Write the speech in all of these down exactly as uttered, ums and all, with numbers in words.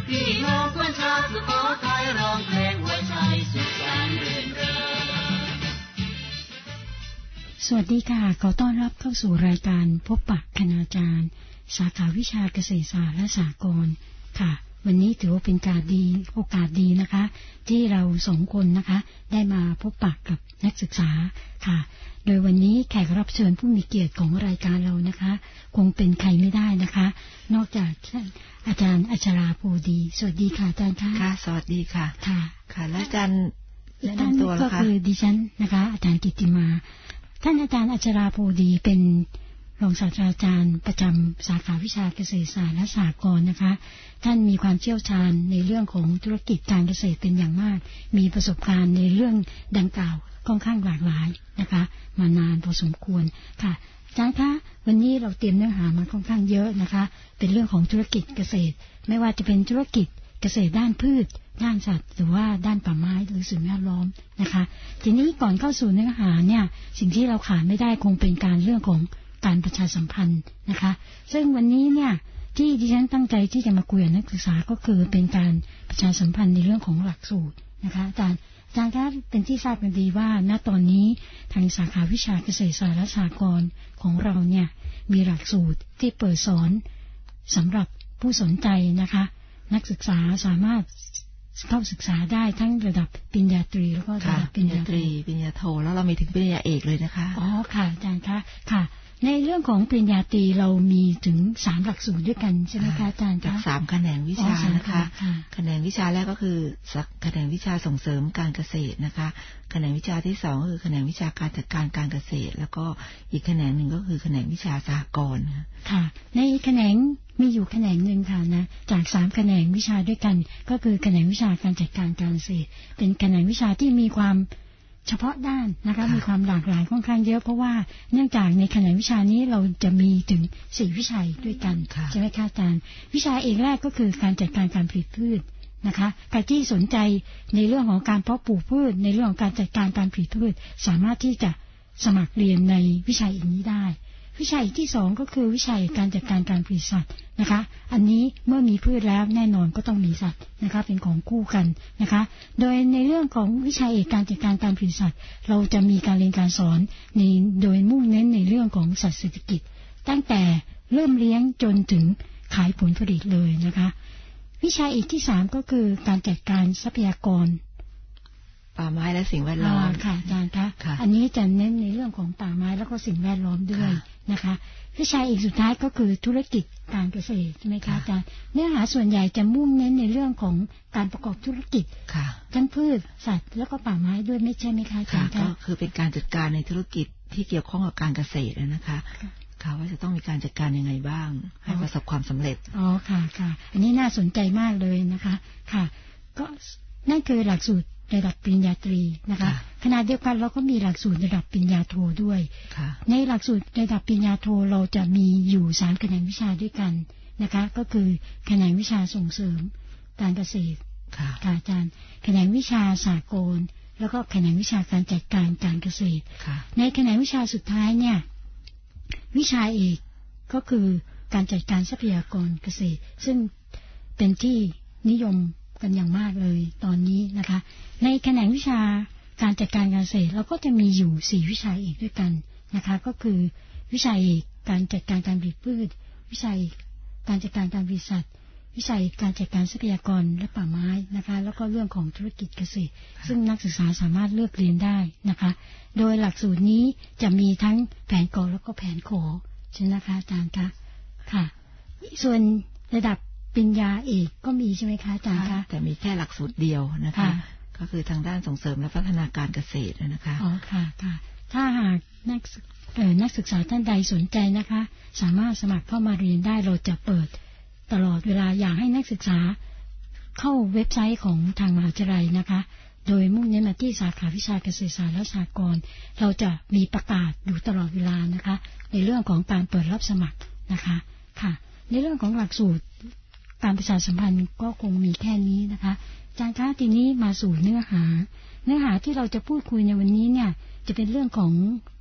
พี่น้องเพื่อนชาวสุโขทัยร้องเพลงอวยชัยสุขสันต์รื่นเริงสวัสดีค่ะขอต้อนรับเข้าสู่รายการพบปะคณาจารย์สาขาวิชาเกษตรศาสตร์และสหกรณ์ค่ะวันนี้ถือว่าเป็นการดีโอกาสดีนะคะที่เราสองคนนะคะได้มาพบปะกับนักศึกษาค่ะโดยวันนี้แขกรับเชิญผู้มีเกียรติของรายการเรานะคะคงเป็นใครไม่ได้นะคะนอกจากอาจารย์อัชราโพดีสวัสดีค่ะอาจารย์ค่ะค่ะสวัสดีค่ะค่ะค่ะและอาจารย์แนะนำตัวแล้วค่ะก็คือดิฉันนะคะอาจารย์กิตติมาท่านอาจารย์อัชราโพดีเป็นรองศาสตราจารย์ประจำสาขาวิชาเกษตรศาสตร์และสหกรณ์นะคะท่านมีความเชี่ยวชาญในเรื่องของธุรกิจการเกษตรเป็นอย่างมากมีประสบการณ์ในเรื่องดังกล่าวค่อนข้างหลากหลายนะคะมานานพอสมควรค่ะอาจารย์คะวันนี้เราเตรียมเนื้อหามาค่อนข้างเยอะนะคะเป็นเรื่องของธุรกิจเกษตรไม่ว่าจะเป็นธุรกิจเกษตรด้านพืชด้านสัตว์หรือว่าด้านป่าไม้หรือสิ่งแวดล้อมนะคะทีนี้ก่อนเข้าสู่เนื้อหาเนี่ยสิ่งที่เราขาดไม่ได้คงเป็นการเรื่องของการประชาสัมพันธ์นะคะซึ่งวันนี้เนี่ยที่ดิฉันตั้งใจที่จะมาคุยกับนักศึกษาก็คือเป็นการประชาสัมพันธ์ในเรื่องของหลักสูตรนะคะอาจารย์อาจารย์คะเป็นที่ทราบกันดีว่าณตอนนี้ทางสาขาวิชาเกษตรศาสตร์และสหกรณ์ของเราเนี่ยมีหลักสูตรที่เปิดสอนสำหรับผู้สนใจนะคะนักศึกษาสามารถเข้าศึกษาได้ทั้งระดับปริญญาตรีแล้วก็ระดับปริญญาตรีปริญญาโทแล้วเรามีถึงปริญญาเอกเลยนะคะอ๋อค่ะอาจารย์คะค่ะในเรื่องของปริญญาตรีเรามีถึงสามหลักสูตรด้วยกันใช่ไหมคะอาจารย์คะสามแขนงวิชานะคะแขนงวิชาแรกก็คือแขนงวิชาส่งเสริมการเกษตรนะคะแขนงวิชาที่สองก็คือแขนงวิชาการจัดการการเกษตรแล้วก็อีกแขนงหนึ่งก็คือแขนงวิชาสหกรณ์ค่ะในแขนงมีอยู่แขนงหนึ่งค่ะนะจากสามแขนงวิชาด้วยกันก็คือแขนงวิชาการจัดการการเกษตรเป็นแขนงวิชาที่มีความเฉพาะด้านนะคะมีความหลากหลายค่อนข้างเยอะเพราะว่าเนื่องจากในแขนงวิชานี้เราจะมีถึงสี่วิชาด้วยกันใช่ไหมคะอาจารย์วิชาเอกแรกก็คือการจัดการการผลิตพืชนะคะใครที่สนใจในเรื่องของการเพาะปลูกพืชในเรื่องของการจัดการการผลิตพืชสามารถที่จะสมัครเรียนในวิชาเอกนี้ได้วิชาอีกที่สองก็คือวิชาการจัดการการผลิตสัตว์นะคะอันนี้เมื่อมีพืชแล้วแน่นอนก็ต้องมีสัตว์นะคะเป็นของคู่กันนะคะโดยในเรื่องของวิชาเอกการจัดการการผลิตสัตว์เราจะมีการเรียนการสอนในโดยมุ่งเน้นในเรื่องของสัตว์เศรษฐกิจตั้งแต่เริ่มเลี้ยงจนถึงขายผลผลิตเลยนะคะวิชาอีกที่สามก็คือการจัดการทรัพยากรป่าไม้และสิ่งแวดล้อมค่ะอาจารย์คะอันนี้จะเน้นในเรื่องของป่าไม้แล้วก็สิ่งแวดล้อมด้วยนะคะวิชาอีกสุดท้ายก็คือธุรกิจการเกษตรใช่ไหมคะอาจารย์เนื้อหาส่วนใหญ่จะมุ่งเน้นในเรื่องของการประกอบธุรกิจทั้งพืชสัตว์แล้วก็ป่าไม้ด้วยไม่ใช่ไหมคะอาจารย์ก็คือเป็นการจัดการในธุรกิจที่เกี่ยวข้องกับการเกษตรนะคะค่ะว่าจะต้องมีการจัดการยังไงบ้างให้ประสบความสำเร็จอ๋อค่ะค่ะอันนี้น่าสนใจมากเลยนะคะค่ะก็นั่นคือหลักสูตรระดับปริญญาตรีนะคะขณะเดียวกันเราก็มีหลักสูตรระดับปริญญาโทด้วยในหลักสูตรระดับปริญญาโทเราจะมีอยู่สามแขนงวิชาด้วยกันนะคะก็คือแขนงวิชาส่งเสริมการเกษตรค่ะอาจารย์แขนงวิชาสากลแล้วก็แขนงวิชาการจัดการการเกษตรในแขนงวิชาสุดท้ายเนี่ยวิชาเอกก็คือการจัดการทรัพยากรเกษตรซึ่งเป็นที่นิยมกันอย่างมากเลยตอนนี้นะคะในแขนงวิชาการจัดการการเกษตรเราก็จะมีอยู่สี่วิชาเอกด้วยกันนะคะก็คือวิชาเอกการจัดการการผลิตพืชวิชาเอกการจัดการการผลิตสัตว์วิชาเอกการจัดการทรัพยากรและป่าไม้นะคะแล้วก็เรื่องของธุรกิจเกษตรซึ่งนักศึกษาสามารถเลือกเรียนได้นะคะโดยหลักสูตรนี้จะมีทั้งแผนกอแล้วก็แผนขอใช่ไหมคะอาจารย์คะค่ะส่วนระดับปริญญาเอกก็มีใช่ไหมคะอาจารย์คะแต่มีแค่หลักสูตรเดียวนะคะก็คือทางด้านส่งเสริมและพัฒนาการเกษตรนะคะอ๋อค่ะค่ะถ้าหากนักเอ่อนักศึกษาท่านใดสนใจนะคะสามารถสมัครเข้ามาเรียนได้เราจะเปิดตลอดเวลาอยากให้นักศึกษาเข้าเว็บไซต์ของทางมหาวิทยาลัยนะคะโดยมุ่งเน้นมาที่สาขาวิชาเกษตรศาสตร์และสหกรณ์เราจะมีประกาศอยู่ตลอดเวลานะคะในเรื่องของการเปิดรับสมัครนะคะค่ะในเรื่องของหลักสูตรการประชาสัมพันธ์ก็คงมีแค่นี้นะคะอาจารย์คะทีนี้มาสู่เนื้อหาเนื้อหาที่เราจะพูดคุยในวันนี้เนี่ยจะเป็นเรื่องของ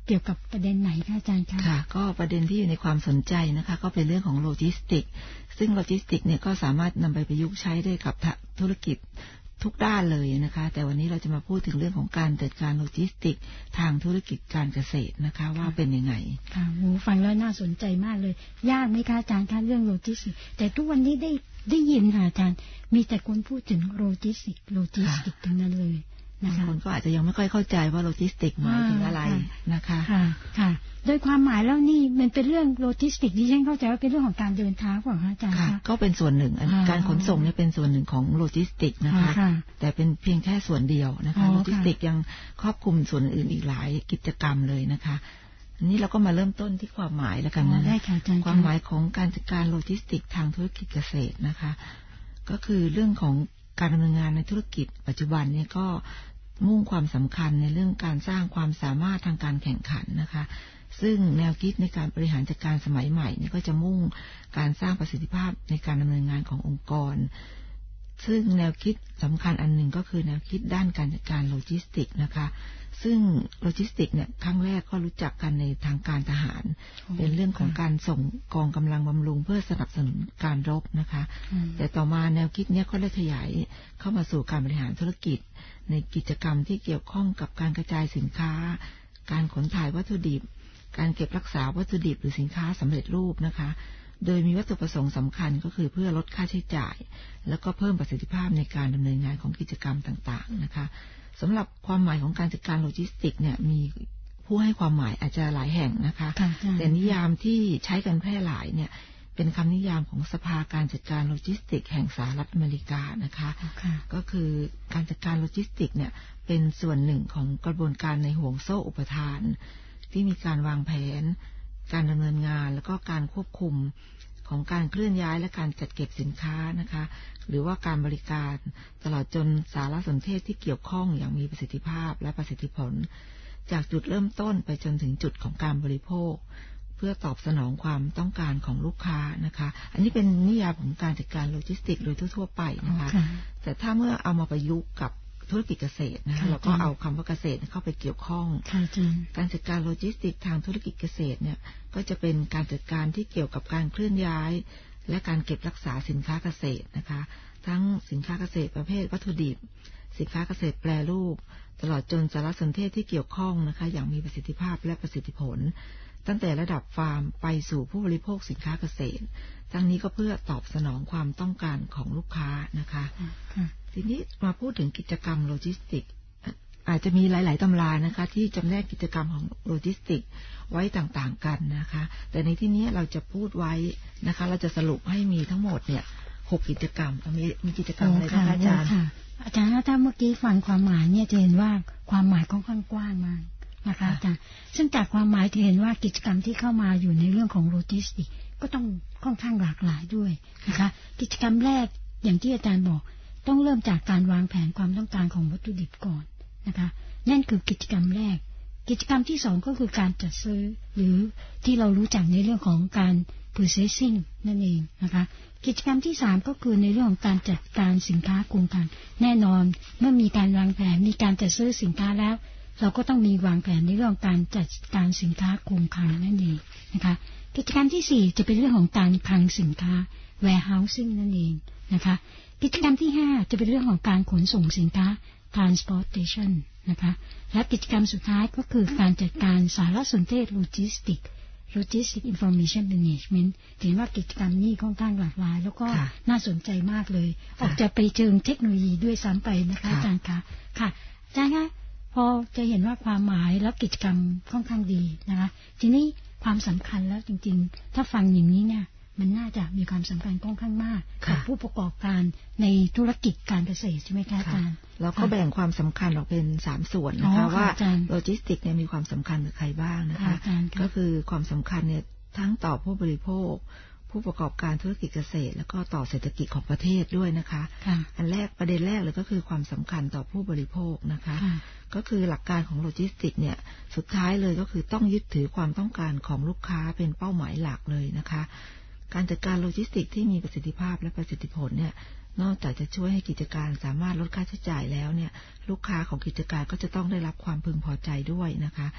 เกี่ยวกับประเด็นไหนคะอาจารย์คะค่ะก็ประเด็นที่อยู่ในความสนใจนะคะก็เป็นเรื่องของโลจิสติกซึ่งโลจิสติกเนี่ยก็สามารถนำไปประยุกต์ใช้ได้กับธุรกิจทุกด้านเลยนะคะแต่วันนี้เราจะมาพูดถึงเรื่องของการจัดการโลจิสติกทางธุรกิจการเกษตรนะคะว่าเป็นยังไงค่ะโหฟังแล้วน่าสนใจมากเลยยากไหมคะอาจารย์คะเรื่องโลจิสติกแต่ทุกวันนี้ได้ได้ยินค่ะอาจารย์มีแต่คนพูดถึงโลจิสติกโลจิสติกทั้งนั้นเลยบางคนก็อาจจะยังไม่ค่อยเข้าใจว่าโลจิสติกหมายถึงอะไรนะคะค่ะค่ะโดยความหมายแล้วนี่มันเป็นเรื่องโลจิสติกที่ฉันเข้าใจว่าเป็นเรื่องของการเดินทางของอาจารย์ค่ะก็เป็นส่วนหนึ่งการขนส่งเนี่ยเป็นส่วนหนึ่งของโลจิสติกนะคะแต่เป็นเพียงแค่ส่วนเดียวนะคะโลจิสติกยังครอบคลุมส่วนอื่นอีกหลายกิจกรรมเลยนะคะอันนี้เราก็มาเริ่มต้นที่ความหมายแล้วกันนะความหมายของการจัดการโลจิสติกทางธุรกิจเกษตรนะคะก็คือเรื่องของการดำเนินงานในธุรกิจปัจจุบันเนี่ยก็มุ่งความสำคัญในเรื่องการสร้างความสามารถทางการแข่งขันนะคะซึ่งแนวคิดในการบริหารจัดการสมัยใหม่นี่ก็จะมุ่งการสร้างประสิทธิภาพในการดำเนินงานขององค์กรซึ่งแนวคิดสำคัญอันหนึ่งก็คือแนวคิดด้านการจัดการโลจิสติกนะคะซึ่งโลจิสติกเนี่ยครั้งแรกก็รู้จักกันในทางการทหารเป็นเรื่องของการส่งกองกำลังบำรุงเพื่อสนับสนุนการรบนะคะแต่ต่อมาแนวคิดนี้ก็ได้ขยายเข้ามาสู่การบริหารธุรกิจในกิจกรรมที่เกี่ยวข้องกับการกระจายสินค้าการขนถ่ายวัตถุดิบการเก็บรักษาวัตถุดิบหรือสินค้าสำเร็จรูปนะคะโดยมีวัตถุประสงค์สำคัญก็คือเพื่อลดค่าใช้จ่ายแล้วก็เพิ่มประสิทธิภาพในการดำเนินงานของกิจกรรมต่างๆนะคะสำหรับความหมายของการจัดการโลจิสติกเนี่ยมีผู้ให้ความหมายอาจจะหลายแห่งนะคะแต่นิยามที่ใช้กันแพร่หลายเนี่ยเป็นคำนิยามของสภาการจัดการโลจิสติกแห่งสหรัฐอเมริกานะคะก็คือการจัดการโลจิสติกเนี่ยเป็นส่วนหนึ่งของกระบวนการในห่วงโซ่อุปทานที่มีการวางแผนการดำเนินงานแล้วก็การควบคุมของการเคลื่อนย้ายและการจัดเก็บสินค้านะคะหรือว่าการบริการตลอดจนสารสนเทศที่เกี่ยวข้องอย่างมีประสิทธิภาพและประสิทธิผลจากจุดเริ่มต้นไปจนถึงจุดของการบริโภคเพื่อตอบสนองความต้องการของลูกค้านะคะอันนี้เป็นนิยามของการจัดการโลจิสติกโดยทั่วๆไปนะคะแต่ถ้าเมื่อเอามาประยุกต์กับธุรกิจเกษตรนะคะเราก็เอาคำว่าเกษตรเข้าไปเกี่ยวข้องการจัดการโลจิสติกทางธุรกิจเกษตรเนี่ยก็จะเป็นการจัดการที่เกี่ยวกับการเคลื่อนย้ายและการเก็บรักษาสินค้าเกษตรนะคะทั้งสินค้าเกษตรประเภทวัตถุดิบสินค้าเกษตรแปรรูปตลอดจนสารสนเทศที่เกี่ยวข้องนะคะอย่างมีประสิทธิภาพและประสิทธิผลตั้งแต่ระดับฟาร์มไปสู่ผู้บริโภคสินค้าเกษตรทั้งนี้ก็เพื่อตอบสนองความต้องการของลูกค้านะคะทีนี้มาพูดถึงกิจกรรมโลจิสติกอาจจะมีหลายๆตำรานะคะที่จำแนกกิจกรรมของโลจิสติกไว้ต่างๆกันนะคะแต่ในที่นี้เราจะพูดไว้นะคะเราจะสรุปให้มีทั้งหมดเนี่ยหกกิจกรรมมีมีกิจกรรมอะไรบ้างอาจารย์อาจารย์ถ้าเมื่อกี้ฟังความหมายเนี่ยจะเห็นว่าความหมายค่อนข้างกว้างมากนะคะอาจารย์ซึ่งจากความหมายจะเห็นว่ากิจกรรมที่เข้ามาอยู่ในเรื่องของโลจิสติกก็ต้องค่อนข้างหลากหลายด้วยนะคะกิจกรรมแรกอย่างที่อาจารย์บอกต้องเริ่มจากการวางแผนความต้องการของวัตถุดิบก่อนนะคะนั่นคือกิจกรรมแรกกิจกรรมที่สองก็คือการจัดซื้อหรือที่เรารู้จักในเรื่องของการ purchasing นั่นเองนะคะกิจกรรมที่สามก็คือในเรื่องของการจัดการสินค้าคงคลังแน่นอนเมื่อมีการวางแผนมีการจัดซื้อสินค้าแล้วเราก็ต้องมีวางแผนในเรื่องการจัดการสินค้าคงคลังนั่นเองนะคะกิจกรรมที่สี่จะเป็นเรื่องของการคลังสินค้า warehousing นั่นเองนะคะกิจกรรมที่ห้าจะเป็นเรื่องของการขนส่งสินค้า transportation นะคะและกิจกรรมสุดท้ายก็คือการจัดการสารสนเทศ logistic logistic information management เห็นว่ากิจกรรมนี้ค่อนข้างหลากหลายแล้วก็น่าสนใจมากเลยออกจะไปเชิงเทคโนโลยีด้วยซ้ำไปนะคะอาจารย์คะค่ะอาจารย์คะพอจะเห็นว่าความหมายและกิจกรรมค่อนข้างดีนะคะทีนี้ความสำคัญแล้วจริงๆถ้าฟังอย่างนี้เนี่ยมันน่าจะมีความสำคัญค่อนข้างมากกับผู้ประกอบการในธุรกิจการเกษตรใช่ไหมคะอาจารย์แล้วก็แบ่งความสำคัญออกเป็นสามส่วนนะคะว่าโลจิสติกเนี่ยมีความสำคัญกับใครบ้างนะคะก็คือความสำคัญเนี่ยทั้งต่อผู้บริโภคผู้ประกอบการธุรกิจเกษตรแล้วก็ต่อเศรษฐกิจของประเทศด้วยนะคะอันแรกประเด็นแรกเลยก็คือความสำคัญต่อผู้บริโภคนะคะก็คือหลักการของโลจิสติกเนี่ยสุดท้ายเลยก็คือต้องยึดถือความต้องการของลูกค้าเป็นเป้าหมายหลักเลยนะคะการจัดการโลจิสติกที่มีประสิทธิภาพและประสิทธิผลเนี่ยนอกจากจะช่วยให้กิจการสามารถลดค่าใช้จ่ายแล้วเนี่ยลูกค้าของกิจการก็จะต้องได้รับความพึงพอใจด้วยนะคะ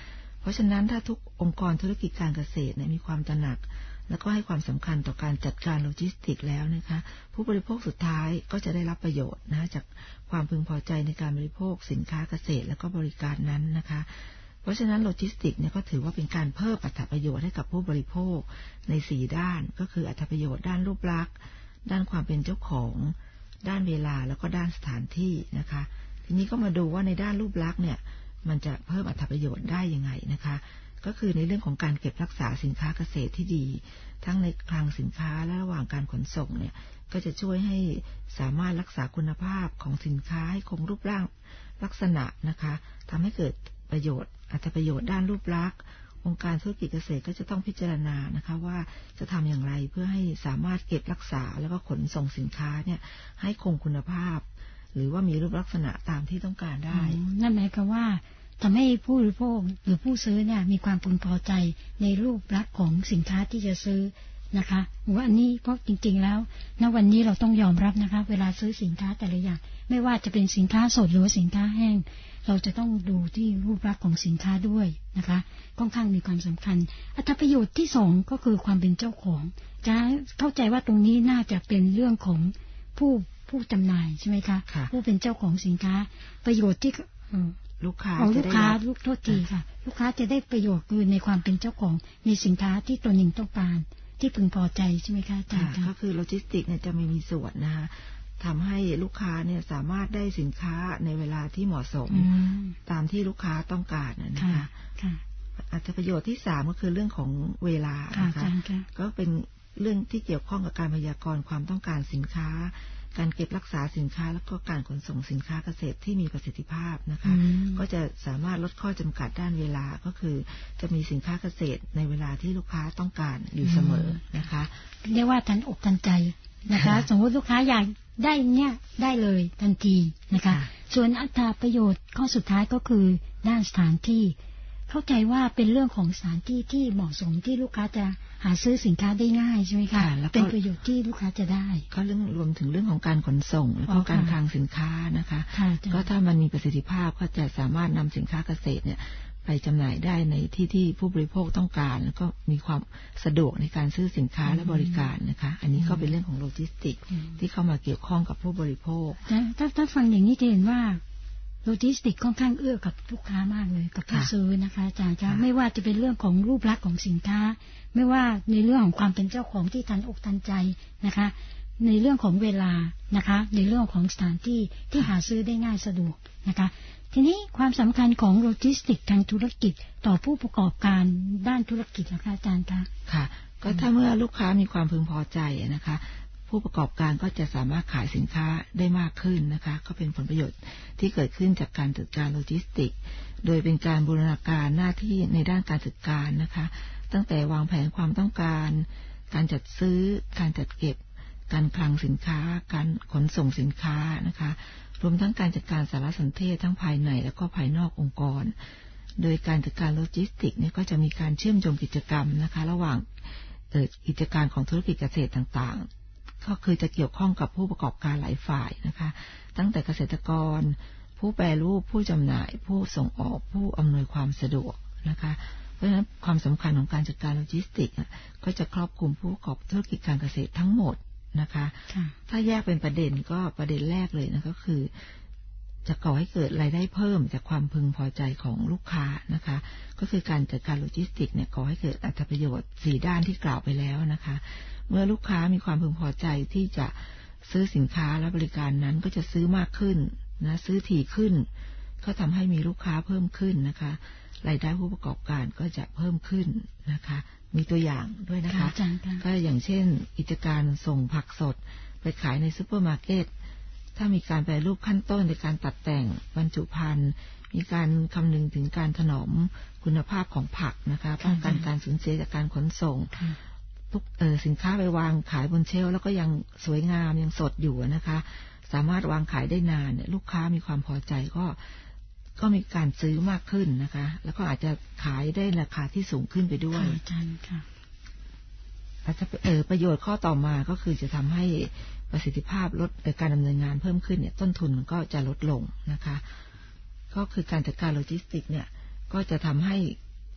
เพราะฉะนั้นถ้าทุกองค์กรธุรกิจการเกษตรเนี่ยมีความตระหนักแล้วก็ให้ความสำคัญต่อการจัดการโลจิสติกส์แล้วนะคะผู้บริโภคสุดท้ายก็จะได้รับประโยชน์นะจากความพึงพอใจในการบริโภคสินค้าเกษตรและก็บริการนั้นนะคะเพราะฉะนั้นโลจิสติกส์เนี่ยก็ถือว่าเป็นการเพิ่มอรรถประโยชน์ให้กับผู้บริโภคในสี่ด้านก็คืออรรถประโยชน์ด้านรูปลักษณ์ด้านความเป็นเจ้าของด้านเวลาแล้วก็ด้านสถานที่นะคะทีนี้ก็มาดูว่าในด้านรูปลักษณ์เนี่ยมันจะเพิ่มอรรถประโยชน์ได้ยังไงนะคะก็คือในเรื่องของการเก็บรักษาสินค้าเกษตรที่ดีทั้งในคลังสินค้าและระหว่างการขนส่งเนี่ยก็จะช่วยให้สามารถรักษาคุณภาพของสินค้าให้คงรูปร่างลักษณะนะคะทำให้เกิดประโยชน์อรรถประโยชน์ด้านรูปลักษณ์องค์การธุรกิจเกษตรก็จะต้องพิจารณานะคะว่าจะทำอย่างไรเพื่อให้สามารถเก็บรักษาแล้วก็ขนส่งสินค้าเนี่ยให้คงคุณภาพหรือว่ามีรูปลักษณะตามที่ต้องการได้นั่นหมายความว่าทำให้ผู้บริโภคหรือผู้ซื้อเนี่ยมีความพึงพอใจในรูปลักษณ์ของสินค้าที่จะซื้อนะคะว่าอันนี้เพราะจริงๆแล้วณวันนี้เราต้องยอมรับนะคะเวลาซื้อสินค้าแต่ละอย่างไม่ว่าจะเป็นสินค้าสดหรือสินค้าแห้งเราจะต้องดูที่รูปลักษณ์ของสินค้าด้วยนะคะค่อนข้างมีความสำคัญอรรถประโยชน์ที่สองก็คือความเป็นเจ้าของจะเข้าใจว่าตรงนี้น่าจะเป็นเรื่องของผู้ผู้จำหน่ายใช่ไหมคะผู้เป็นเจ้าของสินค้าประโยชน์ที่ลูกค้าลูกค้าลูกโทษทีค่ะลูกค้าจะได้ประโยชน์คือในความเป็นเจ้าของในสินค้าที่ตัวหนึ่งต้องการที่พึงพอใจใช่ไหมคะอาจารย์ก็คือโลจิสติกเนี่ยจะไม่มีส่วนนะคะทำให้ลูกค้าเนี่ยสามารถได้สินค้าในเวลาที่เหมาะสมตามที่ลูกค้าต้องการนะคะอรรถประโยชน์ที่สามก็คือเรื่องของเวลานะคะก็เป็นเรื่องที่เกี่ยวข้องกับการพยากรณ์ความต้องการสินค้าการเก็บรักษาสินค้าแล้วก็การขนส่งสินค้าเกษตรที่มีประสิทธิภาพนะคะก็จะสามารถลดข้อจำกัดด้านเวลาก็คือจะมีสินค้าเกษตรในเวลาที่ลูกค้าต้องการอยู่เสมอนะคะเรียกว่าทันอกทันใจนะคะสมมติลูกค้าอยากได้เนี่ยได้เลยทันทีนะคะส่วนอัตราประโยชน์ข้อสุดท้ายก็คือด้านสถานที่เข้าใจว่าเป็นเรื่องของสถานที่ที่เหมาะสมที่ลูกค้าจะหาซื้อสินค้าได้ง่ายใช่ไหมคะเป็นประโยชน์ที่ลูกค้าจะได้ก็เรื่องรวมถึงเรื่องของการขนส่งแล้วก็การคลังสินค้านะคะก็ถ้ามันมีประสิทธิภาพก็จะสามารถนำสินค้าเกษตรเนี่ยไปจำหน่ายได้ในที่ที่ผู้บริโภคต้องการแล้วก็มีความสะดวกในการซื้อสินค้าและบริการนะคะอันนี้ก็เป็นเรื่องของโลจิสติกส์ที่เข้ามาเกี่ยวข้องกับผู้บริโภคถ้าถ้าฟังอย่างนี้จะเห็นว่าโลจิสติกค่อนข้างเอื้อกับลูกค้ามากเลยกับผู้ซื้อนะคะอาจารย์คะไม่ว่าจะเป็นเรื่องของรูปลักษณ์ของสินค้าไม่ว่าในเรื่องของความเป็นเจ้าของที่ทันอกทันใจนะคะในเรื่องของเวลานะคะในเรื่องของสถานที่ที่หาซื้อได้ง่ายสะดวกนะคะทีนี้ความสำคัญของโลจิสติกทางธุรกิจต่อผู้ประกอบการด้านธุรกิจนะคะอาจารย์คะค่ะก็ถ้าเมื่อลูกค้ามีความพึงพอใจนะคะผู้ประกอบการก็จะสามารถขายสินค้าได้มากขึ้นนะคะก็เป็นผลประโยชน์ที่เกิดขึ้นจากการจัดการโลจิสติกโดยเป็นการบูรณาการหน้าที่ในด้านการจัดการนะคะตั้งแต่วางแผนความต้องการการจัดซื้อการจัดเก็บการคลังสินค้าการขนส่งสินค้านะคะรวมทั้งการจัดการสารสนเทศทั้งภายในและก็ภายนอกองค์กรโดยการจัดการโลจิสติกเนี่ยก็จะมีการเชื่อมโยงกิจกรรมนะคะระหว่างกิจการของธุรกิจเกษตรต่างๆก็คือจะเกี่ยวข้องกับผู้ประกอบการหลายฝ่ายนะคะตั้งแต่เกษตรกรผู้แปรรูปผู้จำหน่ายผู้ส่งออกผู้อำนวยความสะดวกนะคะเพราะฉะนั้นความสำคัญของการจัดการโลจิสติกก็จะครอบคลุมผู้ประกอบธุรกิจการเกษตรทั้งหมดนะคะถ้าแยกเป็นประเด็นก็ประเด็นแรกเลยนะก็คือจะก่อให้เกิดรายได้เพิ่มจากความพึงพอใจของลูกค้านะคะก็คือการจัดการโลจิสติกเนี่ยก่อให้เกิดอรรถประโยชน์สี่ด้านที่กล่าวไปแล้วนะคะเมื่อลูกค้ามีความพึงพอใจที่จะซื้อสินค้าและบริการนั้นก็จะซื้อมากขึ้นนะซื้อถี่ขึ้นก็ทำให้มีลูกค้าเพิ่มขึ้นนะคะรายได้ผู้ประกอบการก็จะเพิ่มขึ้นนะคะมีตัวอย่างด้วยนะคะก็อย่างเช่นกิจการส่งผักสดไปขายในซุปเปอร์มาร์เก็ตถ้ามีการแปรรูปขั้นต้นในการตัดแต่งบรรจุภัณฑ์มีการคำนึงถึงการถนอมคุณภาพของผักนะคะป้องกันการสูญเสียจากการขนส่งทุกสินค้าไปวางขายบนเชลฟ์แล้วก็ยังสวยงามยังสดอยู่นะคะสามารถวางขายได้นานเนี่ยลูกค้ามีความพอใจก็ก็มีการซื้อมากขึ้นนะคะแล้วก็อาจจะขายได้ราคาที่สูงขึ้นไปด้วยอาจารย์ค่ะอาจจะเออประโยชน์ข้อต่อมาก็คือจะทำให้ประสิทธิภาพลดการดำเนินงานเพิ่มขึ้นเนี่ยต้นทุนมันก็จะลดลงนะคะก็คือการจัดการโลจิสติกเนี่ยก็จะทำให้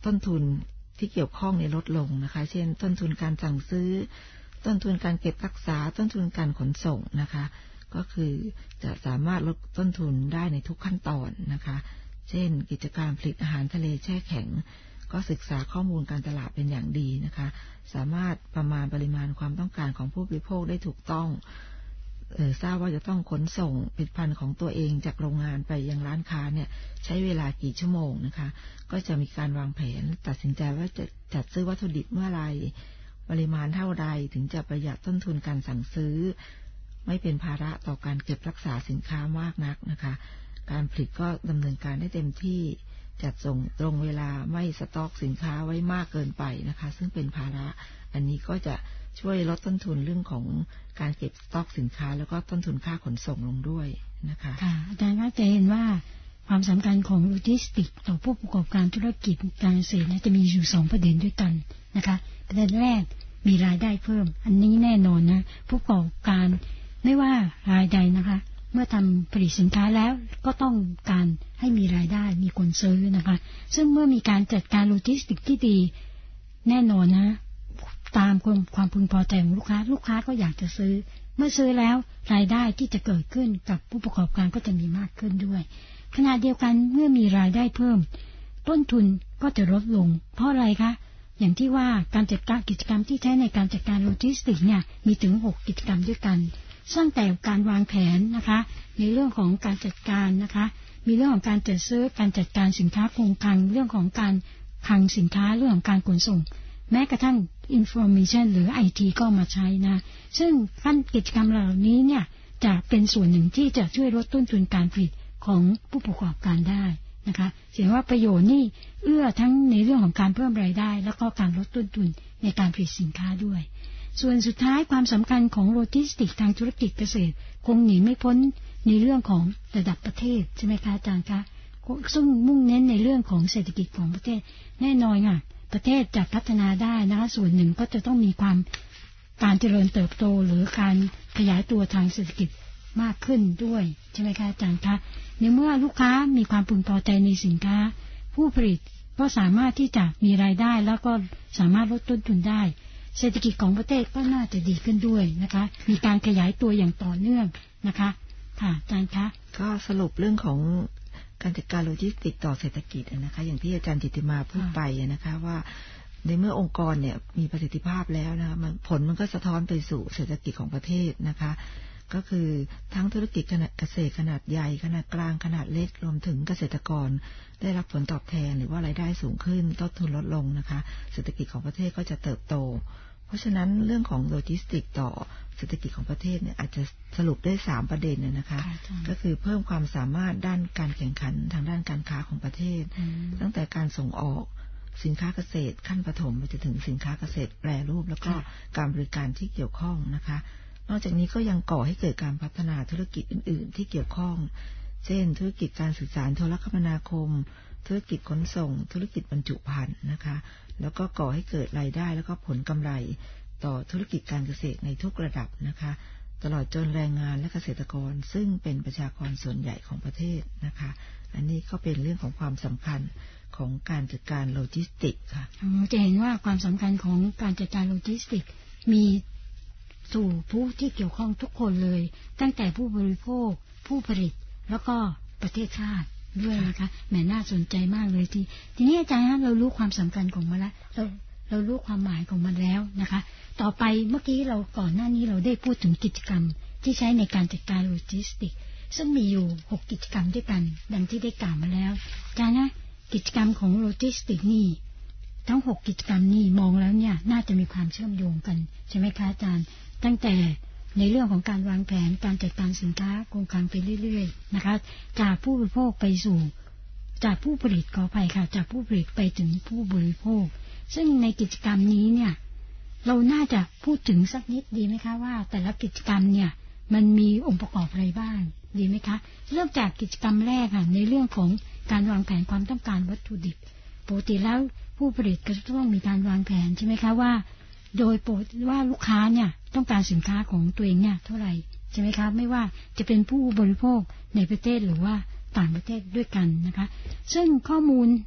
ต้นทุนที่เกี่ยวข้องในลดลงนะคะเช่นต้นทุนการสั่งซื้อต้นทุนการเก็บรักษาต้นทุนการขนส่งนะคะก็คือจะสามารถลดต้นทุนได้ในทุกขั้นตอนนะคะเช่นกิจการผลิตอาหารทะเลแช่แข็งก็ศึกษาข้อมูลการตลาดเป็นอย่างดีนะคะสามารถประมาณปริมาณความต้องการของผู้บริโภคได้ถูกต้องเอ่อทราบว่าจะต้องขนส่งผลิตภัณฑ์ของตัวเองจากโรงงานไปยังร้านค้าเนี่ยใช้เวลากี่ชั่วโมงนะคะก็จะมีการวางแผนตัดสินใจว่าจะจัดซื้อวัตถุดิบเมื่อไรปริมาณเท่าใดถึงจะประหยัดต้นทุนการสั่งซื้อไม่เป็นภาระต่อการเก็บรักษาสินค้ามากนักนะคะการผลิตก็ดำเนินการได้เต็มที่จัดส่งตรงเวลาไม่สต็อกสินค้าไว้มากเกินไปนะคะซึ่งเป็นภาระอันนี้ก็จะช่วยลดต้นทุนเรื่องของการเก็บสต็อกสินค้าแล้วก็ต้นทุนค่าขนส่งลงด้วยนะคะค่ะอาจารย์ก็จะเห็นว่าความสำคัญของโลจิสติกต่อผู้ประกอบการธุรกิจการเกษตรจะมีอยู่สองประเด็นด้วยกันนะคะประเด็นแรกมีรายได้เพิ่มอันนี้แน่นอนนะผู้ประกอบการไม่ว่ารายใดนะคะเมื่อทำผลิตสินค้าแล้วก็ต้องการให้มีรายได้มีคนซื้อนะคะซึ่งเมื่อมีการจัดการโลจิสติกที่ดีแน่นอนนะตามความพึงพอใจของลูกค้าลูกค้าก็อยากจะซื้อเมื่อซื้อแล้วรายได้ที่จะเกิดขึ้นกับผู้ประกอบการก็จะมีมากขึ้นด้วยขณะเดียวกันเมื่อมีรายได้เพิ่มต้นทุนก็จะลดลงเพราะอะไรคะอย่างที่ว่าการจัดการกิจกรรมที่ใช้ในการจัดการโลจิสติกเนี่ยมีถึงหกกิจกรรมด้วยกันตั้งแต่การวางแผนนะคะในเรื่องของการจัดการนะคะมีเรื่องของการจัดซื้อการจัดการสินค้าคงคลังเรื่องของการคลังสินค้าเรื่องของการขนส่งแม้กระทั่ง information หรือ ไอ ที ก็มาใช้นะซึ่งขั้นกิจกรรมเหล่านี้เนี่ยจะเป็นส่วนหนึ่งที่จะช่วยลดต้นทุนการผลิตของผู้ประกอบการได้นะคะเสียว่าประโยชน์นี่เอื้อทั้งในเรื่องของการเพิ่มรายได้แล้วก็การลดต้นทุนในการผลิตสินค้าด้วยส่วนสุดท้ายความสำคัญของโลจิสติกทางธุรกิจเกษตรคงหนีไม่พ้นในเรื่องของระดับประเทศใช่ไหมคะอาจารย์คะซึ่งมุ่งเน้นในเรื่องของเศรษฐกิจของประเทศแน่นอนค่ะประเทศจะพัฒนาได้นะคะส่วนหนึ่งก็จะต้องมีความการเจริญเติบโตหรือการขยายตัวทางเศรษฐกิจมากขึ้นด้วยใช่ไหมคะอาจารย์คะในเมื่อลูกค้ามีความพึงพอใจในสินค้าผู้ผลิตก็สามารถที่จะมีรายได้แล้วก็สามารถลดต้นทุนได้เศรษฐกิจของประเทศก็น่าจะดีขึ้นด้วยนะคะมีการขยายตัวอย่างต่อเนื่องนะคะค่ะอาจารย์คะก็สรุปเรื่องของการจัดการโลจิสติกต่อเศรษฐกิจนะคะอย่างที่อาจารย์จิตติมาพูดไปนะคะว่าในเมื่อองค์กรเนี่ยมีประสิทธิภาพแล้วนะคะผลมันก็สะท้อนไปสู่เศรษฐกิจของประเทศนะคะก็คือทั้งธุรกิจขนาดเกษตรขนาดใหญ่ขนาดกลางขนาดเล็กรวมถึงเกษตรกรได้รับผลตอบแทนหรือว่ารายได้สูงขึ้นต้นทุนลดลงนะคะเศรษฐกิจของประเทศก็จะเติบโตเพราะฉะนั้นเรื่องของโลจิสติกต่อเศรษฐกิจของประเทศเนี่ยอาจจะสรุปได้สามประเด็นนะคะก็คือเพิ่มความสามารถด้านการแข่งขันทางด้านการค้าของประเทศตั้งแต่การส่งออกสินค้าเกษตรขั้นปฐมไปจนถึงสินค้าเกษตรแปรรูปแล้วก็การบริการที่เกี่ยวข้องนะคะนอกจากนี้ก็ยังก่อให้เกิดการพัฒนาธุรกิจอื่นๆที่เกี่ยวข้องเช่นธุรกิจการสื่อสารโทรคมนาคมธุรกิจขนส่งธุรกิจบรรจุภัณฑ์นะคะแล้วก็ก่อให้เกิดรายได้แล้วก็ผลกำไรต่อธุรกิจการเกษตรในทุกระดับนะคะตลอดจนแรงงานและเกษตรกรซึ่งเป็นประชากรส่วนใหญ่ของประเทศนะคะอันนี้ก็เป็นเรื่องของความสำคัญของการจัดการโลจิสติกค่ะจะเห็นว่าความสำคัญของการจัดการโลจิสติกมีสู่ผู้ที่เกี่ยวข้องทุกคนเลยตั้งแต่ผู้บริโภคผู้ผลิตแล้วก็ประเทศชาติด้วยนะคะแหมน่าสนใจมากเลยทีทีนี้อาจารย์เรารู้ความสำคัญของมันแล้วเราเรารู้ความหมายของมันแล้วนะคะต่อไปเมื่อกี้เราก่อนหน้านี้เราได้พูดถึงกิจกรรมที่ใช้ในการจัดการโลจิสติกซึ่งมีอยู่หกกิจกรรมด้วยกันดังที่ได้กล่าวมาแล้วอาจารย์นะกิจกรรมของโลจิสติกนี่ทั้งหกกิจกรรมนี่มองแล้วเนี่ยน่าจะมีความเชื่อมโยงกันใช่ไหมคะอาจารย์ตั้งแต่ในเรื่องของการวางแผนการจัดการสินค้าโครงการไปเรื่อยๆนะคะจากผู้บริโภคไปสู่จากผู้ผลิตขออภัยค่ะจากผู้ผลิตไปถึงผู้บริโภคซึ่งในกิจกรรมนี้เนี่ยเราน่าจะพูดถึงสักนิดดีไหมคะว่าแต่ละกิจกรรมเนี่ยมันมีองค์ประกอบอะไรบ้างดีไหมคะเริ่มจากกิจกรรมแรกค่ะในเรื่องของการวางแผนความต้องการวัตถุดิบปกติแล้วผู้ผลิตก็ต้องมีการวางแผนใช่ไหมคะว่าโดยปกติว่าลูกค้าเนี่ยต้องการสินค้าของตัวเองเนี่ยเท่าไหร่ใช่ไหมคะไม่ว่าจะเป็นผู้บริโภคในประเทศหรือว่าต่างประเทศด้วยกันนะคะซึ่งข้อมูลผ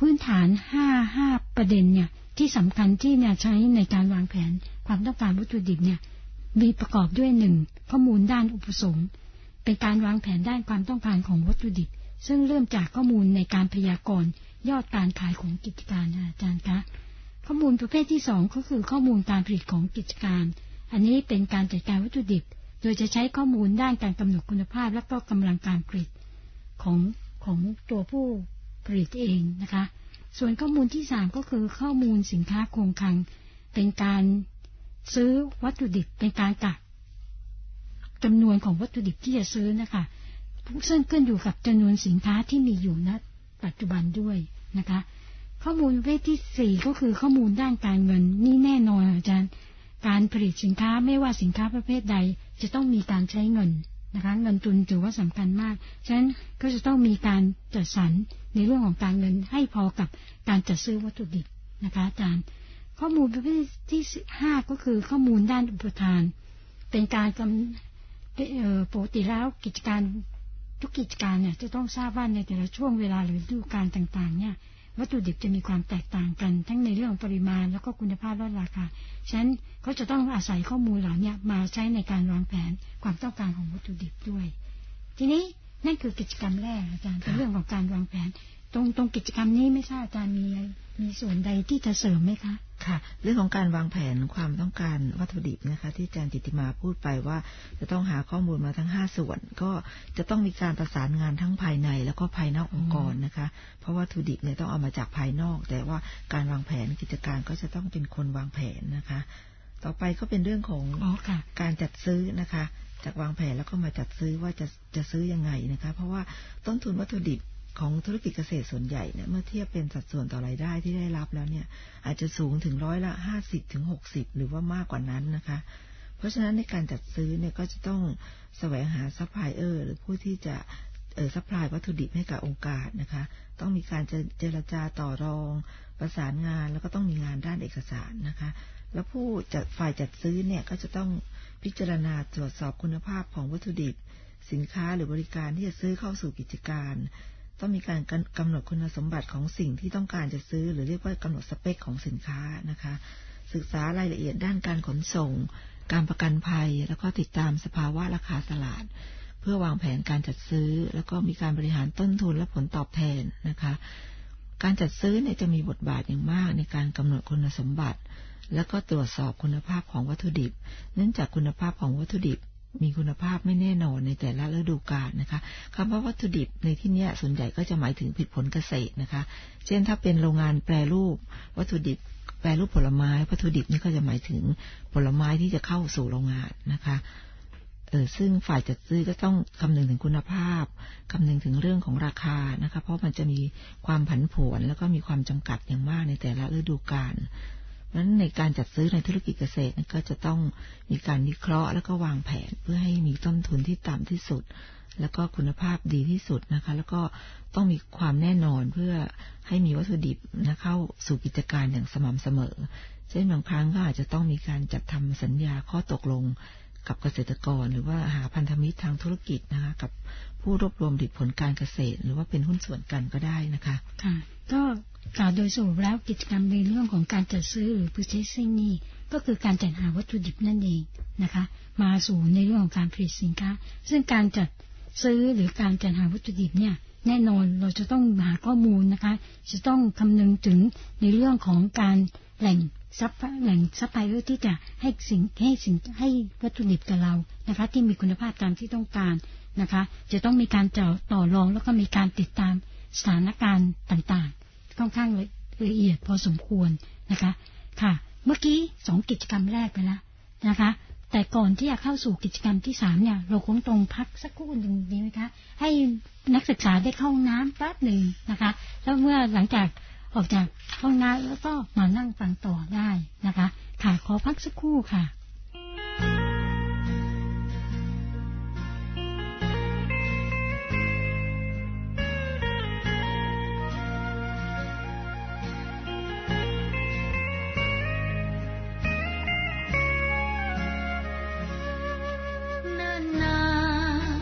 พื้นฐานห้าห้าประเด็นเนี่ยที่สำคัญที่เนี่ยใช้ในการวางแผนความต้องการวัตถุดิบเนี่ยมีประกอบด้วยหนึ่งข้อมูลด้านอุปสงค์เป็นการวางแผนด้านความต้องการของวัตถุดิบซึ่งเริ่มจากข้อมูลในการพยากรณ์ยอดการขายของกิจการอาจารย์คะข้อมูลประเภทที่สองก็คือข้อมูลการผลิตของกิจการอันนี้เป็นการจัดการวัตถุดิบโดยจะใช้ข้อมูลด้านการกำหนดคุณภาพและก็กำลังการผลิตของของตัวผู้ผลิตเองนะคะส่วนข้อมูลที่สามก็คือข้อมูลสินค้าคงคลังเป็นการซื้อวัตถุดิบเป็นการกะจำนวนของวัตถุดิบที่จะซื้อนะคะซึ่งขึ้นอยู่กับจำนวนสินค้าที่มีอยู่ณปัจจุบันด้วยนะคะข้อมูลประเภทที่สี่ก็คือข้อมูลด้านการเงินนี่แน่นอนอาจารย์การผลิตสินค้าไม่ว่าสินค้าประเภทใดจะต้องมีการใช้เงินนะคะเงินทุนถือว่าสำคัญมากฉะนั้นก็จะต้องมีการจัดสรรในเรื่องของการเงินให้พอกับการจัดซื้อวัตถุดิบนะคะอาจารย์ข้อมูลประเภทที่ห้าก็คือข้อมูลด้านอุปทานเป็นการกำปกติแล้วกิจการทุกกิจการเนี่ยจะต้องทราบว่าในแต่ละช่วงเวลาหรือฤดูกาลต่างๆเนี่ยวัตถุดิบจะมีความแตกต่างกันทั้งในเรื่องปริมาณแล้วก็คุณภาพและราคาฉะนั้นเขาจะต้องอาศัยข้อมูลเหล่านี้มาใช้ในการวางแผนความต้องการของวัตถุดิบด้วยทีนี้นั่นคือกิจกรรมแรกอาจารย์เป็นเรื่องของการวางแผนตรงตรงกิจกรรมนี้ไม่ทราบอาจารย์มีมีส่วนใดที่จะเสริมไหมคะค่ะเรื่องของการวางแผนความต้องการวัตถุดิบนะคะที่อาจารย์จิตติมาพูดไปว่าจะต้องหาข้อมูลมาทั้งห้าส่วนก็จะต้องมีการประสานงานทั้งภายในแล้วก็ภายนอกองค์กรนะคะเพราะวัตถุดิบเนี่ยต้องเอามาจากภายนอกแต่ว่าการวางแผนกิจการก็จะต้องเป็นคนวางแผนนะคะต่อไปก็เป็นเรื่องของการจัดซื้อนะคะจากวางแผนแล้วก็มาจัดซื้อว่าจะจะซื้อยังไงนะคะเพราะว่าต้นทุนวัตถุดิบของธุรกิจเกษตรส่วนใหญ่เนี่ยเมื่อเทียบเป็นสัดส่วนต่อรายได้ที่ได้รับแล้วเนี่ยอาจจะสูงถึงร้อยละห้าสิบถึงหกสิบหรือว่ามากกว่านั้นนะคะเพราะฉะนั้นในการจัดซื้อเนี่ยก็จะต้องแสวงหาซัพพลายเออร์หรือผู้ที่จะเอ่อซัพพลายวัตถุดิบให้กับองค์การนะคะต้องมีการเจรจาต่อรองประสานงานแล้วก็ต้องมีงานด้านเอกสารนะคะแล้วผู้จัดฝ่ายจัดซื้อเนี่ยก็จะต้องพิจารณาตรวจสอบคุณภาพของวัตถุดิบสินค้าหรือบริการที่จะซื้อเข้าสู่กิจการต้องมีการกำหนดคุณสมบัติของสิ่งที่ต้องการจะซื้อหรือเรียกว่ากำหนดสเปคของสินค้านะคะศึกษารายละเอียดด้านการขนส่งการประกันภัยแล้วก็ติดตามสภาวะราคาตลาดเพื่อวางแผนการจัดซื้อแล้วก็มีการบริหารต้นทุนและผลตอบแทนนะคะการจัดซื้อเนี่ยจะมีบทบาทอย่างมากในการกำหนดคุณสมบัติแล้วก็ตรวจสอบคุณภาพของวัตถุดิบเนื่องจากคุณภาพของวัตถุดิบมีคุณภาพไม่แน่นอนในแต่ละฤดูกาลนะคะคำว่าวัตถุดิบในที่นี้ส่วนใหญ่ก็จะหมายถึงผลิตผลเกษตรนะคะเช่นถ้าเป็นโรงงานแปรรูปวัตถุดิบแปรรูปผลไม้วัตถุดิบนี่ก็จะหมายถึงผลไม้ที่จะเข้าสู่โรงงานนะคะเออซึ่งฝ่ายจัดซื้อก็ต้องคำนึงถึงคุณภาพคำนึงถึงเรื่องของราคานะคะเพราะมันจะมีความผันผวนแล้วก็มีความจำกัดอย่างมากในแต่ละฤดูกาลนั้นในการจัดซื้อในธุรกิจเกษตรก็จะต้องมีการวิเคราะห์แล้วก็วางแผนเพื่อให้มีต้นทุนที่ต่ำที่สุดแล้วก็คุณภาพดีที่สุดนะคะแล้วก็ต้องมีความแน่นอนเพื่อให้มีวัตถุดิบนะเข้าสู่กิจการอย่างสม่ำเสมอเช่นบางครั้งก็อาจจะต้องมีการจัดทำสัญญาข้อตกลงกับเกษตรกรหรือว่าหาพันธมิตรทางธุรกิจนะคะกับผู้รวบรวมผลผลการเกษตรหรือว่าเป็นหุ้นส่วนกันก็ได้นะคะค่ะก็กล่าวโดยสรุปแล้วกิจกรรมในเรื่องของการจัดซื้อหรือ purchasing นี่ก็คือการจัดหาวัตถุดิบนั่นเองนะคะมาสู่ในเรื่องของการผลิตสินค้าซึ่งการจัดซื้อหรือการจัดหาวัตถุดิบเนี่ยแน่นอนเราจะต้องหาข้อมูลนะคะจะต้องคำนึงถึงในเรื่องของการแหล่งซัพแหล่งซัพพลายเออร์ที่จะให้สิ่งให้สิ่งให้วัตถุดิบกับเรานะคะที่มีคุณภาพตามที่ต้องการนะคะจะต้องมีการต่อต่อรองแล้วก็มีการติดตามสถานการณ์ต่างๆค่อนข้างละเอียดพอสมควรนะคะค่ะเมื่อกี้สองกิจกรรมแรกไปแล้วนะคะแต่ก่อนที่จะเข้าสู่กิจกรรมที่สามเนี่ยเราคงต้องพักสักครู่หนึ่งดีไหมคะให้นักศึกษาได้เข้าห้องน้ำแป๊บหนึ่งนะคะแล้วเมื่อหลังจากออกจากห้องน้ำแล้วก็มานั่งฟังต่อได้นะคะค่ะขอพักสักครู่ค่ะ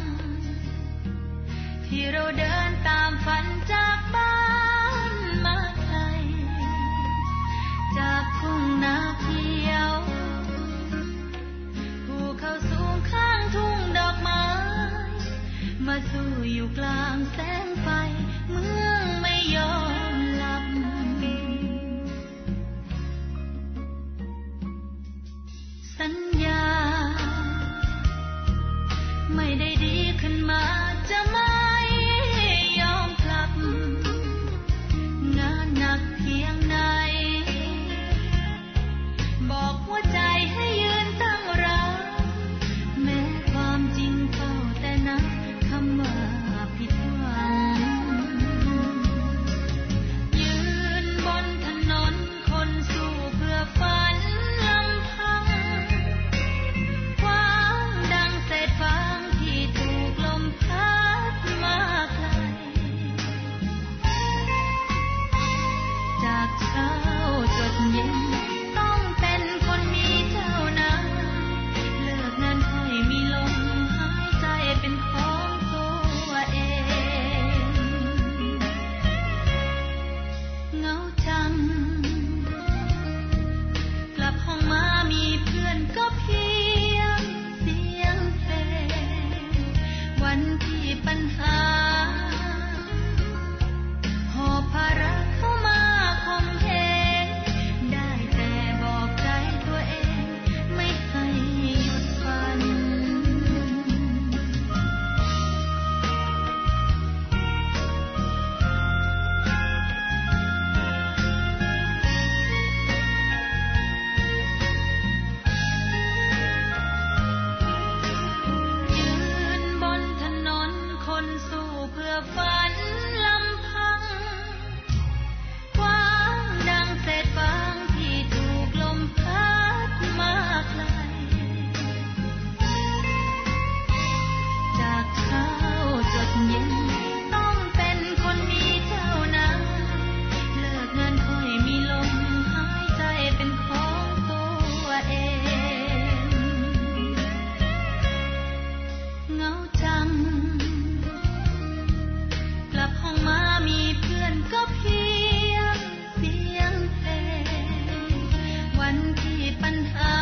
ที่เราเดินตามฝันจากบ้านมากลางแสงไฟเมืองไม่ยอมหลับสัญญาไม่ได้ดีขึ้นมาจะไม่ยอมกลับงานหนักเพียงไหนบอกหัวใจให้ยืนตั้งรับแม้ความจริงเฝ้าแต่นับคำว่าผิดหวังยืนบนถนนคนสู้เพื่อฝันลำพังความดังเศษฟางที่ถูกลมพัดมาไกลจากเช้าจดเย็นต้องเป็นคนมีเจ้านายเลิกงานค่อยมีลมหายใจเป็นของตัวเองเหงาจังกลับห้องมามีเพื่อนก็เพียงเสียงเพลงวันที่ปัญหาหอบภาระเข้ามาคมเหงได้แต่บอกใจตัวเองไม่ให้หยุดฝันยืนบนถนนคนสู้เพื่อฝันลำพังความดังเศษฟางที่ถูกลมพัดมาไกลจากเช้าจดเย็นต้องเป็นคนมีเจ้านายเลิกงานค่อยมีลมหายใจเป็นของตัวเองเหงาจังกลับห้องมามีเพื่อนก็เพียงเสียงเพลงวันที่ปัญหา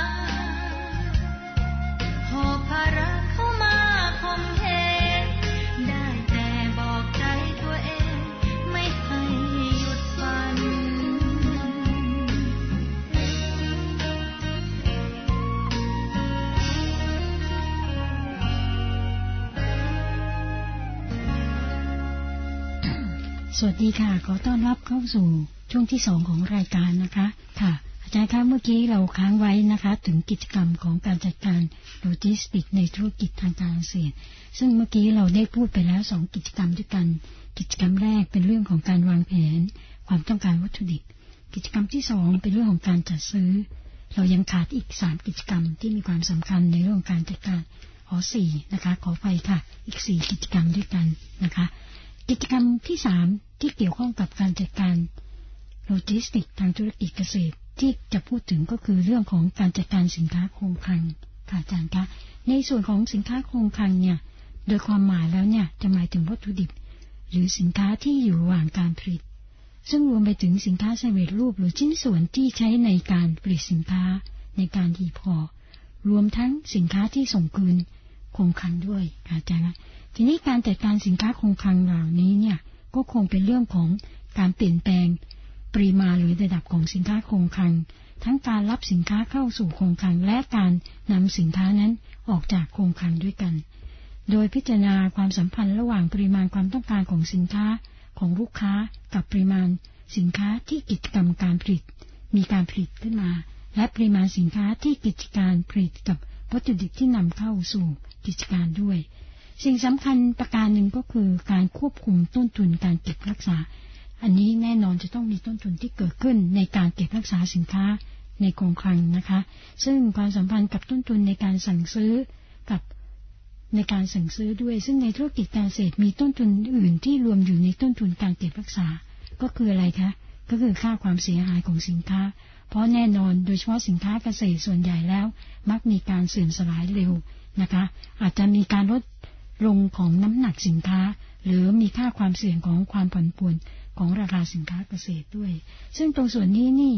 หอบภาระเข้ามาคมเหงได้แต่บอกใจตัวเองไม่ให้หยุดฝันสวัสดีค่ะขอต้อนรับเข้าสู่ช่วงที่สองของรายการนะคะค่ะอาจารย์คะเมื่อกี้เราค้างไว้นะคะถึงกิจกรรมของการจัดการโลจิสติกในธุรกิจทางการเกษตรซึ่งเมื่อกี้เราได้พูดไปแล้วสองกิจกรรมด้วยกันกิจกรรมแรกเป็นเรื่องของการวางแผนความต้องการวัตถุดิบกิจกรรมที่สองเป็นเรื่องของการจัดซื้อเรายังขาดอีกสามกิจกรรมที่มีความสำคัญในเรื่องของการจัดการขอสี่นะคะขอไปค่ะอีกสี่กิจกรรมด้วยกันนะคะกิจกรรมที่สามที่เกี่ยวข้องกับการจัดการโลจิสติกทางธุรกิจเกษตรที่จะพูดถึงก็คือเรื่องของการจัดการสินค้าคงคลังค่ะอาจารย์คะในส่วนของสินค้าคงคลังเนี่ยโดยความหมายแล้วเนี่ยจะหมายถึงวัตถุดิบหรือสินค้าที่อยู่ระหว่างการผลิตซึ่งรวมไปถึงสินค้าสำเร็จรูปหรือชิ้นส่วนที่ใช้ในการผลิตสินค้าในการหีบห่อรวมทั้งสินค้าที่ส่งคืนคงคลังด้วยค่ะอาจารย์ทีนี้การจัดการสินค้าคงคลังเหล่านี้เนี่ยก็คงเป็นเรื่องของการเปลี่ยนแปลงปริมาณหรือระดับของสินค้าคงคลังทั้งการรับสินค้าเข้าสู่คงคลังและการนำสินค้านั้นออกจากคงคลังด้วยกันโดยพิจารณาความสัมพันธ์ระหว่างปริมาณความต้องการของสินค้าของลูกค้ากับปริมาณสินค้าที่กิจกรรมการผลิตมีการผลิตขึ้นมาและปริมาณสินค้าที่กิจการผลิตกับวัตถุดิบที่นำเข้าสู่กิจการด้วยสิ่งสำคัญประการหนึ่งก็คือการควบคุมต้นทุนการเก็บรักษาอันนี้แน่นอนจะต้องมีต้นทุนที่เกิดขึ้นในการเก็บรักษาสินค้าในคงคลังนะคะซึ่งความสัมพันธ์กับต้นทุนในการสั่งซื้อกับในการสั่งซื้อด้วยซึ่งในธุรกิจการเกษตรมีต้นทุนอื่นที่รวมอยู่ในต้นทุนการเก็บรักษาก็คืออะไรคะก็คือค่าความเสียหายของสินค้าเพราะแน่นอนโดยเฉพาะสินค้าเกษตรส่วนใหญ่แล้วมักมีการเสื่อมสลายเร็วนะคะอาจจะมีการลดลงของน้ำหนักสินค้าหรือมีค่าความเสี่ยงของความผันผวนของราคาสินค้าเกษตรด้วยซึ่งตรงส่วนนี้นี่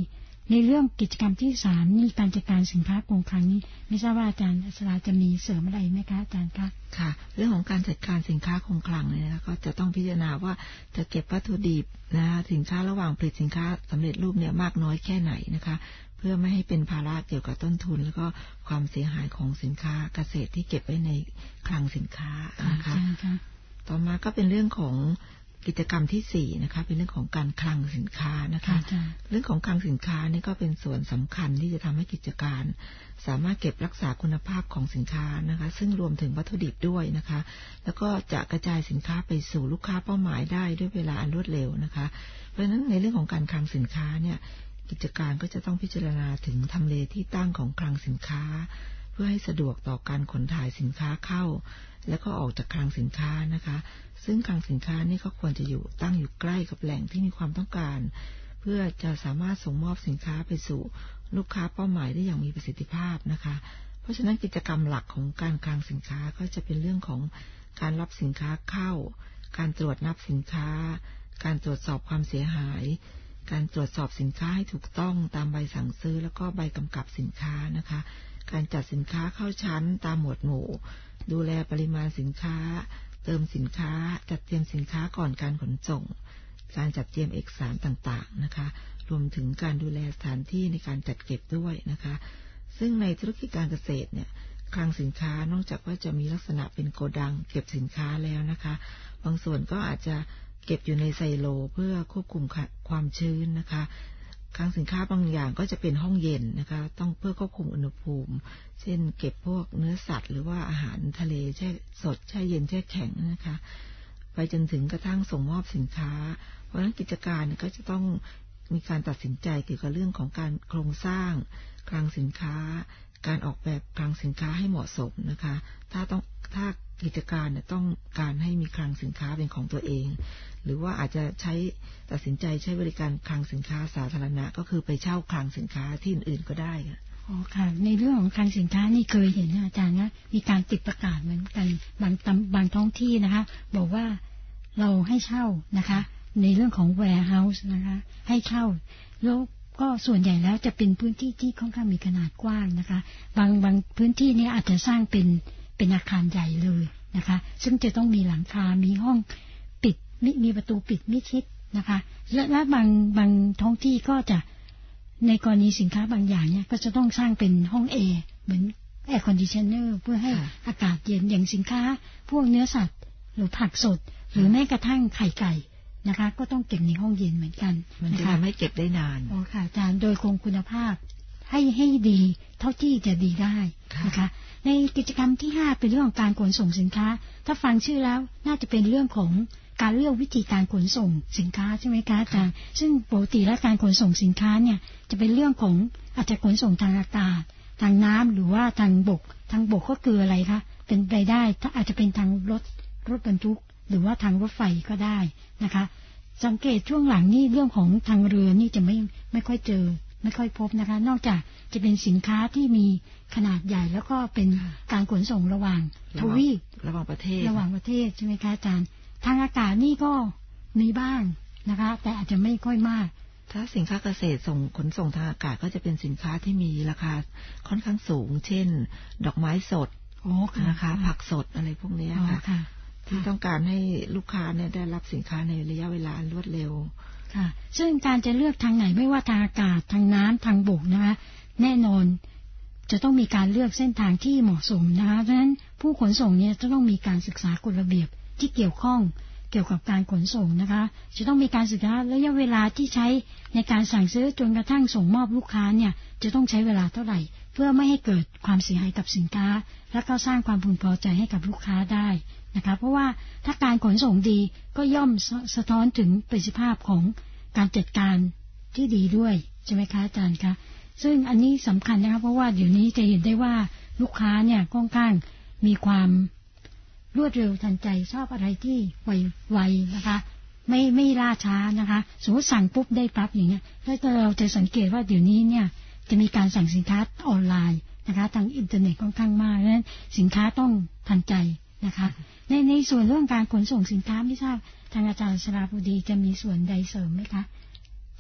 ในเรื่องกิจกรรมที่สามนี่การจัดการสินค้าคงคลังนี้ไม่ทราบว่าอาจารย์อัศราจะมีเสริมอะไรไหมคะอาจารย์คะค่ะเรื่องของการจัดการสินค้าคงคลังเนี่ยก็จะต้องพิจารณาว่าจะเก็บวัตถุดิบนะคะสินค้าระหว่างผลิตสินค้าสำเร็จรูปเนี่ยมากน้อยแค่ไหนนะคะเพื่อไม่ให้เป็นภาระเกี่ยวกับต้นทุนแล้วก็ความเสียหายของสินค้าเกษตรที่เก็บไว้ในคลังสินค้านะคะต่อมาก็เป็นเรื่องของกิจกรรมที่สี่นะคะเป็นเรื่องของการคลังสินค้านะคะเรื่องของคลังสินค้านี่ก็เป็นส่วนสำคัญที่จะทำให้กิจการสามารถเก็บรักษาคุณภาพของสินค้านะคะซึ่งรวมถึงวัตถุดิบด้วยนะคะแล้วก็จะกระจายสินค้าไปสู่ลูกค้าเป้าหมายได้ด้วยเวลาอันรวดเร็วนะคะเพราะฉะนั้นในเรื่องของการคลังสินค้าเนี่ยกิจการก็จะต้องพิจารณาถึงทำเลที่ตั้งของคลังสินค้าเพื่อให้สะดวกต่อการขนถ่ายสินค้าเข้าแล้วก็ออกจากคลังสินค้านะคะซึ่งคลังสินค้านี่ก็ควรจะอยู่ตั้งอยู่ใกล้กับแหล่งที่มีความต้องการเพื่อจะสามารถส่งมอบสินค้าไปสู่ลูกค้าเป้าหมายได้อย่างมีประสิทธิภาพนะคะเพราะฉะนั้นกิจกรรมหลักของการคลังสินค้าก็จะเป็นเรื่องของการรับสินค้าเข้าการตรวจนับสินค้าการตรวจสอบความเสียหายการตรวจสอบสินค้าให้ถูกต้องตามใบสั่งซื้อแล้วก็ใบกำกับสินค้านะคะการจัดสินค้าเข้าชั้นตามหมวดหมู่ดูแลปริมาณสินค้าเติมสินค้าจัดเตรียมสินค้าก่อนการขนส่งการจัดเตรียมเอกสารต่างๆนะคะรวมถึงการดูแลสถานที่ในการจัดเก็บด้วยนะคะซึ่งในธุรกิจการเกษตรเนี่ยคลังสินค้านอกจากว่าจะมีลักษณะเป็นโกดังเก็บสินค้าแล้วนะคะบางส่วนก็อาจจะเก็บอยู่ในไซโลเพื่อควบคุมความชื้นนะคะคลังสินค้าบางอย่างก็จะเป็นห้องเย็นนะคะต้องเพื่อควบคุมอุณหภูมิเช่นเก็บพวกเนื้อสัตว์หรือว่าอาหารทะเลแช่สดแช่เย็นแช่แข็งนะคะไปจนถึงกระทั่งส่งมอบสินค้าเพราะฉะนั้นกิจการก็จะต้องมีการตัดสินใจเกี่ยวกับเรื่องของการโครงสร้างคลังสินค้าการออกแบบคลังสินค้าให้เหมาะสมนะคะถ้าต้องถ้ากิจการเนี่ยต้องการให้มีคลังสินค้าเป็นของตัวเองหรือว่าอาจจะใช้ตัดสินใจใช้บริการคลังสินค้าสาธารณะก็คือไปเช่าคลังสินค้าที่อื่นๆก็ได้ค่ะอ๋อค่ะในเรื่องของคลังสินค้านี่เคยเห็นอาจารย์นะมีการติดประกาศเหมือนกันบางบางท้องที่นะคะบอกว่าเราให้เช่านะคะในเรื่องของ warehouse นะคะให้เช่าแล้วก็ส่วนใหญ่แล้วจะเป็นพื้นที่ที่ค่อนข้างมีขนาดกว้างนะคะบางบางพื้นที่นี้อาจจะสร้างเป็นเป็นอาคารใหญ่เลยนะคะซึ่งจะต้องมีหลังคามีห้องปิดมีประตูปิดมิดชิดนะคะและและบางบางท้องที่ก็จะในกรณีสินค้าบางอย่างเนี่ยก็จะต้องสร้างเป็นห้องแอร์เหมือนแอร์คอนดิชเนอร์เพื่อให้อากาศเย็นอย่างสินค้าพวกเนื้อสัตว์หรือผักสดหรือแม้กระทั่งไข่ไก่นะคะก็ต้องเก็บในห้องเย็นเหมือนกันมันจะทำให้เก็บได้นานอ๋อค่ะอาจารย์โดยคงคุณภาพให้ให้ดีเท่าที่จะดีได้นะคะในกิจกรรมที่ห้าเป็นเรื่องของการขนส่งสินค้าถ้าฟังชื่อแล้วน่าจะเป็นเรื่องของการเลือกวิธีการขนส่งสินค้าใช่ไหมคะอาจารย์ซึ่งปกติแล้วการขนส่งสินค้าเนี่ยจะเป็นเรื่องของอาจจะขนส่งทางอากาศทางน้ำหรือว่าทางบกทางบกก็คืออะไรคะเป็นไปได้ถ้าอาจจะเป็นทางรถรถบรรทุกหรือว่าทางรถไฟก็ได้นะคะสังเกตช่วงหลังนี่เรื่องของทางเรือนี่จะไม่ไม่ค่อยเจอไม่ค่อยพบนะคะนอกจากจะเป็นสินค้าที่มีขนาดใหญ่แล้วก็เป็นการขนส่งระหว่างทวีประหว่างประเทศระหว่างประเทศใช่ไหมคะอาจารย์ทางอากาศนี่ก็มีบ้างนะคะแต่อาจจะไม่ค่อยมากถ้าสินค้าเกษตรส่งขนส่งทางอากาศก็จะเป็นสินค้าที่มีราคาค่อนข้างสูงเช่นดอกไม้สดนะคะผักสดอะไรพวกนี้ค่ะที่ต้องการให้ลูกค้าเนี่ยได้รับสินค้าในระยะเวลารวดเร็วค่ะซึ่งการจะเลือกทางไหนไม่ว่าทางอากาศทางน้ำทางบกนะคะแน่นอนจะต้องมีการเลือกเส้นทางที่เหมาะสมนะคะเพราะฉะนั้นผู้ขนส่งเนี่ยจะต้องมีการศึกษากฎระเบียบที่เกี่ยวข้องเกี่ยวกับการขนส่งนะคะจะต้องมีการศึกษาระยะเวลาที่ใช้ในการสั่งซื้อจนกระทั่งส่งมอบลูกค้าเนี่ยจะต้องใช้เวลาเท่าไหร่เพื่อไม่ให้เกิดความเสียหายกับสินค้าและก็สร้างความพึงพอใจให้กับลูกค้าได้นะคะเพราะว่าถ้าการขนส่งดีก็ย่อมสะท้อนถึงประสิทธิภาพของการจัดการที่ดีด้วยใช่ไหมคะอาจารย์คะซึ่งอันนี้สำคัญนะคะเพราะว่าเดี๋ยวนี้จะเห็นได้ว่าลูกค้าเนี่ยค่อนข้างมีความรวดเร็วทันใจชอบอะไรที่ไวๆนะคะไม่ไม่ล่าช้านะคะสมมติสั่งปุ๊บได้ปั๊บอย่างเงี้ยแล้วเราจะสังเกตว่าเดี๋ยวนี้เนี่ยจะมีการสั่งสินค้าออนไลน์นะคะทางอินเทอร์เน็ตค่อนข้างมากดังนั้นสินค้าต้องทันใจนะคะในในส่วนเรื่องการขนส่งสินค้าไม่ทราบทางอาจารย์ชลาภุดีจะมีส่วนใดเสริมไหมคะ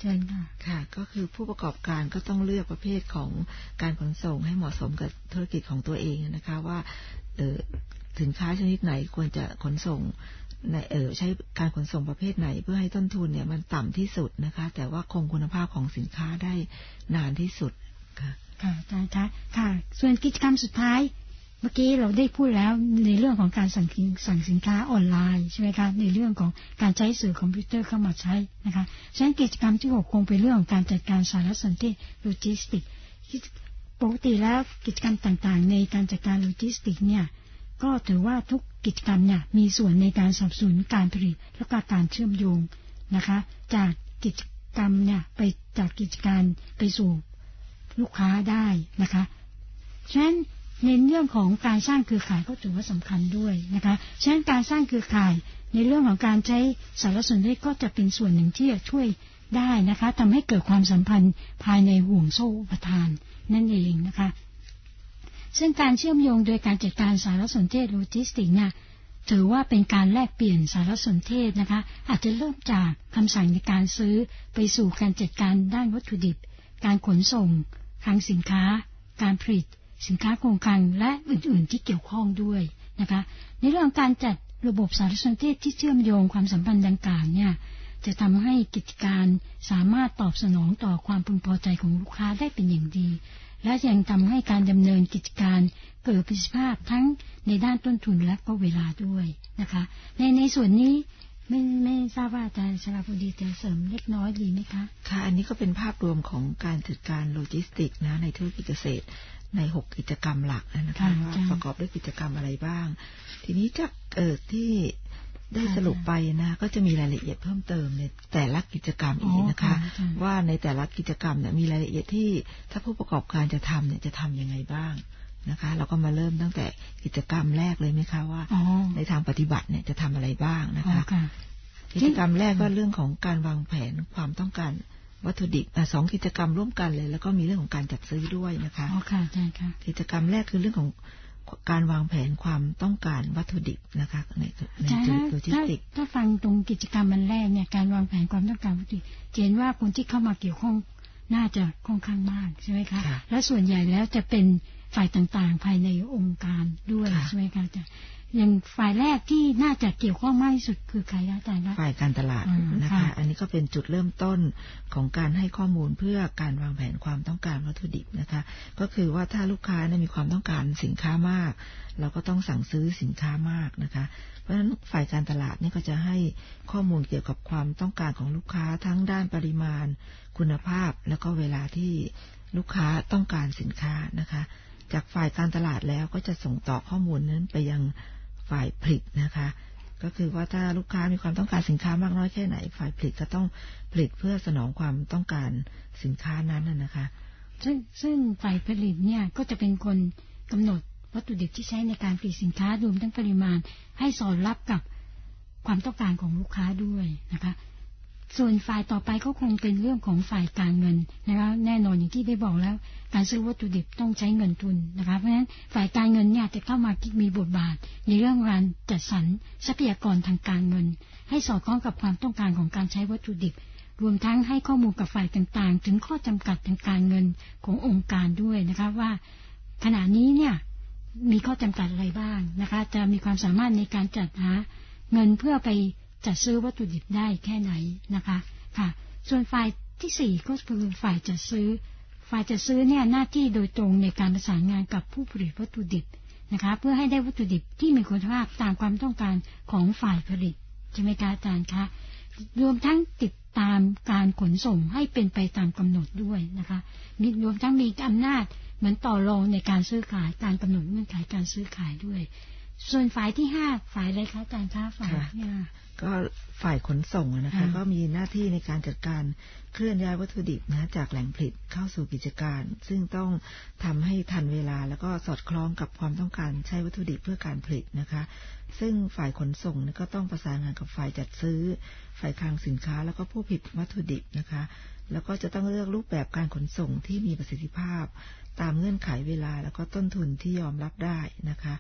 เชิญค่ะค่ะก็คือผู้ประกอบการก็ต้องเลือกประเภทของการขนส่งให้เหมาะสมกับธุรกิจของตัวเองนะคะว่าเออสินค้าชนิดไหนควรจะขนส่งในเออใช้การขนส่งประเภทไหนเพื่อให้ต้นทุนเนี่ยมันต่ำที่สุดนะคะแต่ว่าคงคุณภาพของสินค้าได้นานที่สุดค่ะค่ะอาจารย์คะค่ะส่วนกิจกรรมสุดท้ายเมื่อกี้เราได้พูดแล้วในเรื่องของการสั่งสั่งสินค้าออนไลน์ใช่ไหมคะในเรื่องของการใช้สื่อคอมพิวเตอร์เข้ามาใช้นะคะฉะนั้นกิจกรรมที่หกคงเป็นเรื่องของการจัดการสารสนเทศโลจิสติกปกติแล้วกิจกรรมต่างๆในการจัดการโลจิสติกเนี่ยก็ถือว่าทุกกิจกรรมเนี่ยมีส่วนในการสนับสนุนการผลิตและก็การเชื่อมโยงนะคะจากกิจกรรมเนี่ยไปจากกิจการไปสู่ลูกค้าได้นะคะฉะนั้นในเรื่องของการสร้างเครือข่ายก็ถือว่าสำคัญด้วยนะคะฉะนั้นการสร้างเครือข่ายในเรื่องของการใช้สารสนเทศก็จะเป็นส่วนหนึ่งที่จะช่วยได้นะคะทำให้เกิดความสัมพันธ์ภายในห่วงโซ่อุปทานนั่นเองนะคะซึ่งการเชื่อมโยงโดยการจัดการสารสนเทศโลจิสติกเนี่ยถือว่าเป็นการแลกเปลี่ยนสารสนเทศนะคะอาจจะเริ่มจากคำสั่งในการซื้อไปสู่การจัดการด้านวัตถุดิบการขนส่งคลังสินค้าการผลิตสินค้าคงคลังและอื่นๆที่เกี่ยวข้องด้วยนะคะในเรื่องการจัดระบบสารสนเทศที่เชื่อมโยงความสัมพันธ์ดังกล่าวเนี่ยจะทำให้กิจการสามารถตอบสนองต่อความพึงพอใจของลูกค้าได้เป็นอย่างดีและยังทำให้การดำเนินกิจการเกิดประสิทธิภาพทั้งในด้านต้นทุนและก็เวลาด้วยนะคะในในส่วนนี้ไม่ไม่ทราบว่าอาจารย์ชลาภดีจะเสริมเล็กน้อยดีไหมคะค่ะอันนี้ก็เป็นภาพรวมของการจัดการโลจิสติกนะในธุรกิจเกษตรในหกกิจกรรมหลักนะคะว่าประกอบด้วยกิจกรรมอะไรบ้างทีนี้จากเอ่อที่ได้สรุปไปนะก็จะมีรายละเอียดเพิ่มเติมในแต่ละกิจกรรมอีกนะคะว่าในแต่ละกิจกรรมเนี่ยมีรายละเอียดที่ถ้าผู้ประกอบการจะทำเนี่ยจะทำยังไงบ้างนะคะเราก็มาเริ่มตั้งแต่กิจกรรมแรกเลยไหมคะว่าในทางปฏิบัติเนี่ยจะทำอะไรบ้างนะคะกิจกรรมแรกก็เรื่องของการวางแผนความต้องการวัตถุดิบสองกิจกรรมร่วมกันเลยแล้วก็มีเรื่องของการจัดซื้อด้วยนะคะอ๋อค่ะใช่ค่ะกิจกรรมแรกคือเรื่องของการวางแผนความต้องการวัตถุดิบนะคะในในโลจิสติกถ้าฟังตรงกิจกรรมมันแรกเนี่ยการวางแผนความต้องการวัตถุดิบเห็นว่าคนที่เข้ามาเกี่ยวข้องน่าจะค่อนข้างมากใช่ไหมคะและส่วนใหญ่แล้วจะเป็นฝ่ายต่างๆภายในองค์การด้วยใช่ไหมคะอาจารย์อย่างฝ่ายแรกที่น่าจะเกี่ยวข้องมากที่สุดคือใครอาจารย์ฝ่ายการตลาดนะคะอันนี้ก็เป็นจุดเริ่มต้นของการให้ข้อมูลเพื่อการวางแผนความต้องการวัตถุดิบนะคะก็คือว่าถ้าลูกค้ามีความต้องการสินค้ามากเราก็ต้องสั่งซื้อสินค้ามากนะคะเพราะฉะนั้นฝ่ายการตลาดนี่ก็จะให้ข้อมูลเกี่ยวกับความต้องการของลูกค้าทั้งด้านปริมาณคุณภาพแล้วก็เวลาที่ลูกค้าต้องการสินค้านะคะจากฝ่ายการตลาดแล้วก็จะส่งต่อข้อมูลนั้นไปยังฝ่ายผลิตนะคะก็คือว่าถ้าลูกค้ามีความต้องการสินค้ามากน้อยแค่ไหนฝ่ายผลิตก็ต้องผลิตเพื่อสนองความต้องการสินค้านั้นนะคะซึ่งซึ่งฝ่ายผลิตเนี่ยก็จะเป็นคนกำหนดวัตถุดิบที่ใช้ในการผลิตสินค้ารวมทั้งปริมาณให้สอดรับกับความต้องการของลูกค้าด้วยนะคะส่วนฝ่ายต่อไปก็คงเป็นเรื่องของฝ่ายการเงินนะคะแน่นอนอย่างที่ได้บอกแล้วการซื้อวัตถุดิบต้องใช้เงินทุนนะคะเพราะฉะนั้นฝ่ายการเงินเนี่ยจะเข้ามามีบทบาทในเรื่องการจัดสรรทรัพยากรทางการเงินให้สอดคล้องกับความต้องการของการใช้วัตถุดิบรวมทั้งให้ข้อมูลกับฝ่ายต่างๆถึงข้อจำกัดทางการเงินขององค์การด้วยนะคะว่าขณะนี้เนี่ยมีข้อจำกัดอะไรบ้างนะคะจะมีความสามารถในการจัดหาเงินเพื่อไปจัดซื้อวัตถุดิบได้แค่ไหนนะคะค่ะส่วนฝ่ายที่สี่ก็คือฝ่ายจัดซื้อฝ่ายจัดซื้อเนี่ยหน้าที่โดยตรงในการประสานงานกับผู้ผลิตวัตถุดิบนะคะเพื่อให้ได้วัตถุดิบที่มีคุณภาพตามความต้องการของฝ่ายผลิตใช่ไหมคะอาจารย์คะรวมทั้งติดตามการขนส่งให้เป็นไปตามกำหนดด้วยนะคะมีรวมทั้งมีอำนาจเหมือนต่อรองในการซื้อขายการกำหนดเงื่อนไขการซื้อขายด้วยส่วนฝ่ายที่ห้าฝ่ายอะไรคะอาจารย์คะฝ่ายเนี่ยก็ฝ่ายขนส่งนะคะก็มีหน้าที่ในการจัดการเคลื่อนย้ายวัตถุดิบนะจากแหล่งผลิตเข้าสู่กิจการซึ่งต้องทำให้ทันเวลาแล้วก็สอดคล้องกับความต้องการใช้วัตถุดิบเพื่อการผลิตนะคะซึ่งฝ่ายขนส่งก็ต้องประสานงานกับฝ่ายจัดซื้อฝ่ายคลังสินค้าแล้วก็ผู้ผลิตวัตถุดิบนะคะแล้วก็จะต้องเลือกรูปแบบการขนส่งที่มีประสิทธิภาพตามเงื่อนไขเวลาแล้วก็ต้นทุนที่ยอมรับได้นะคะ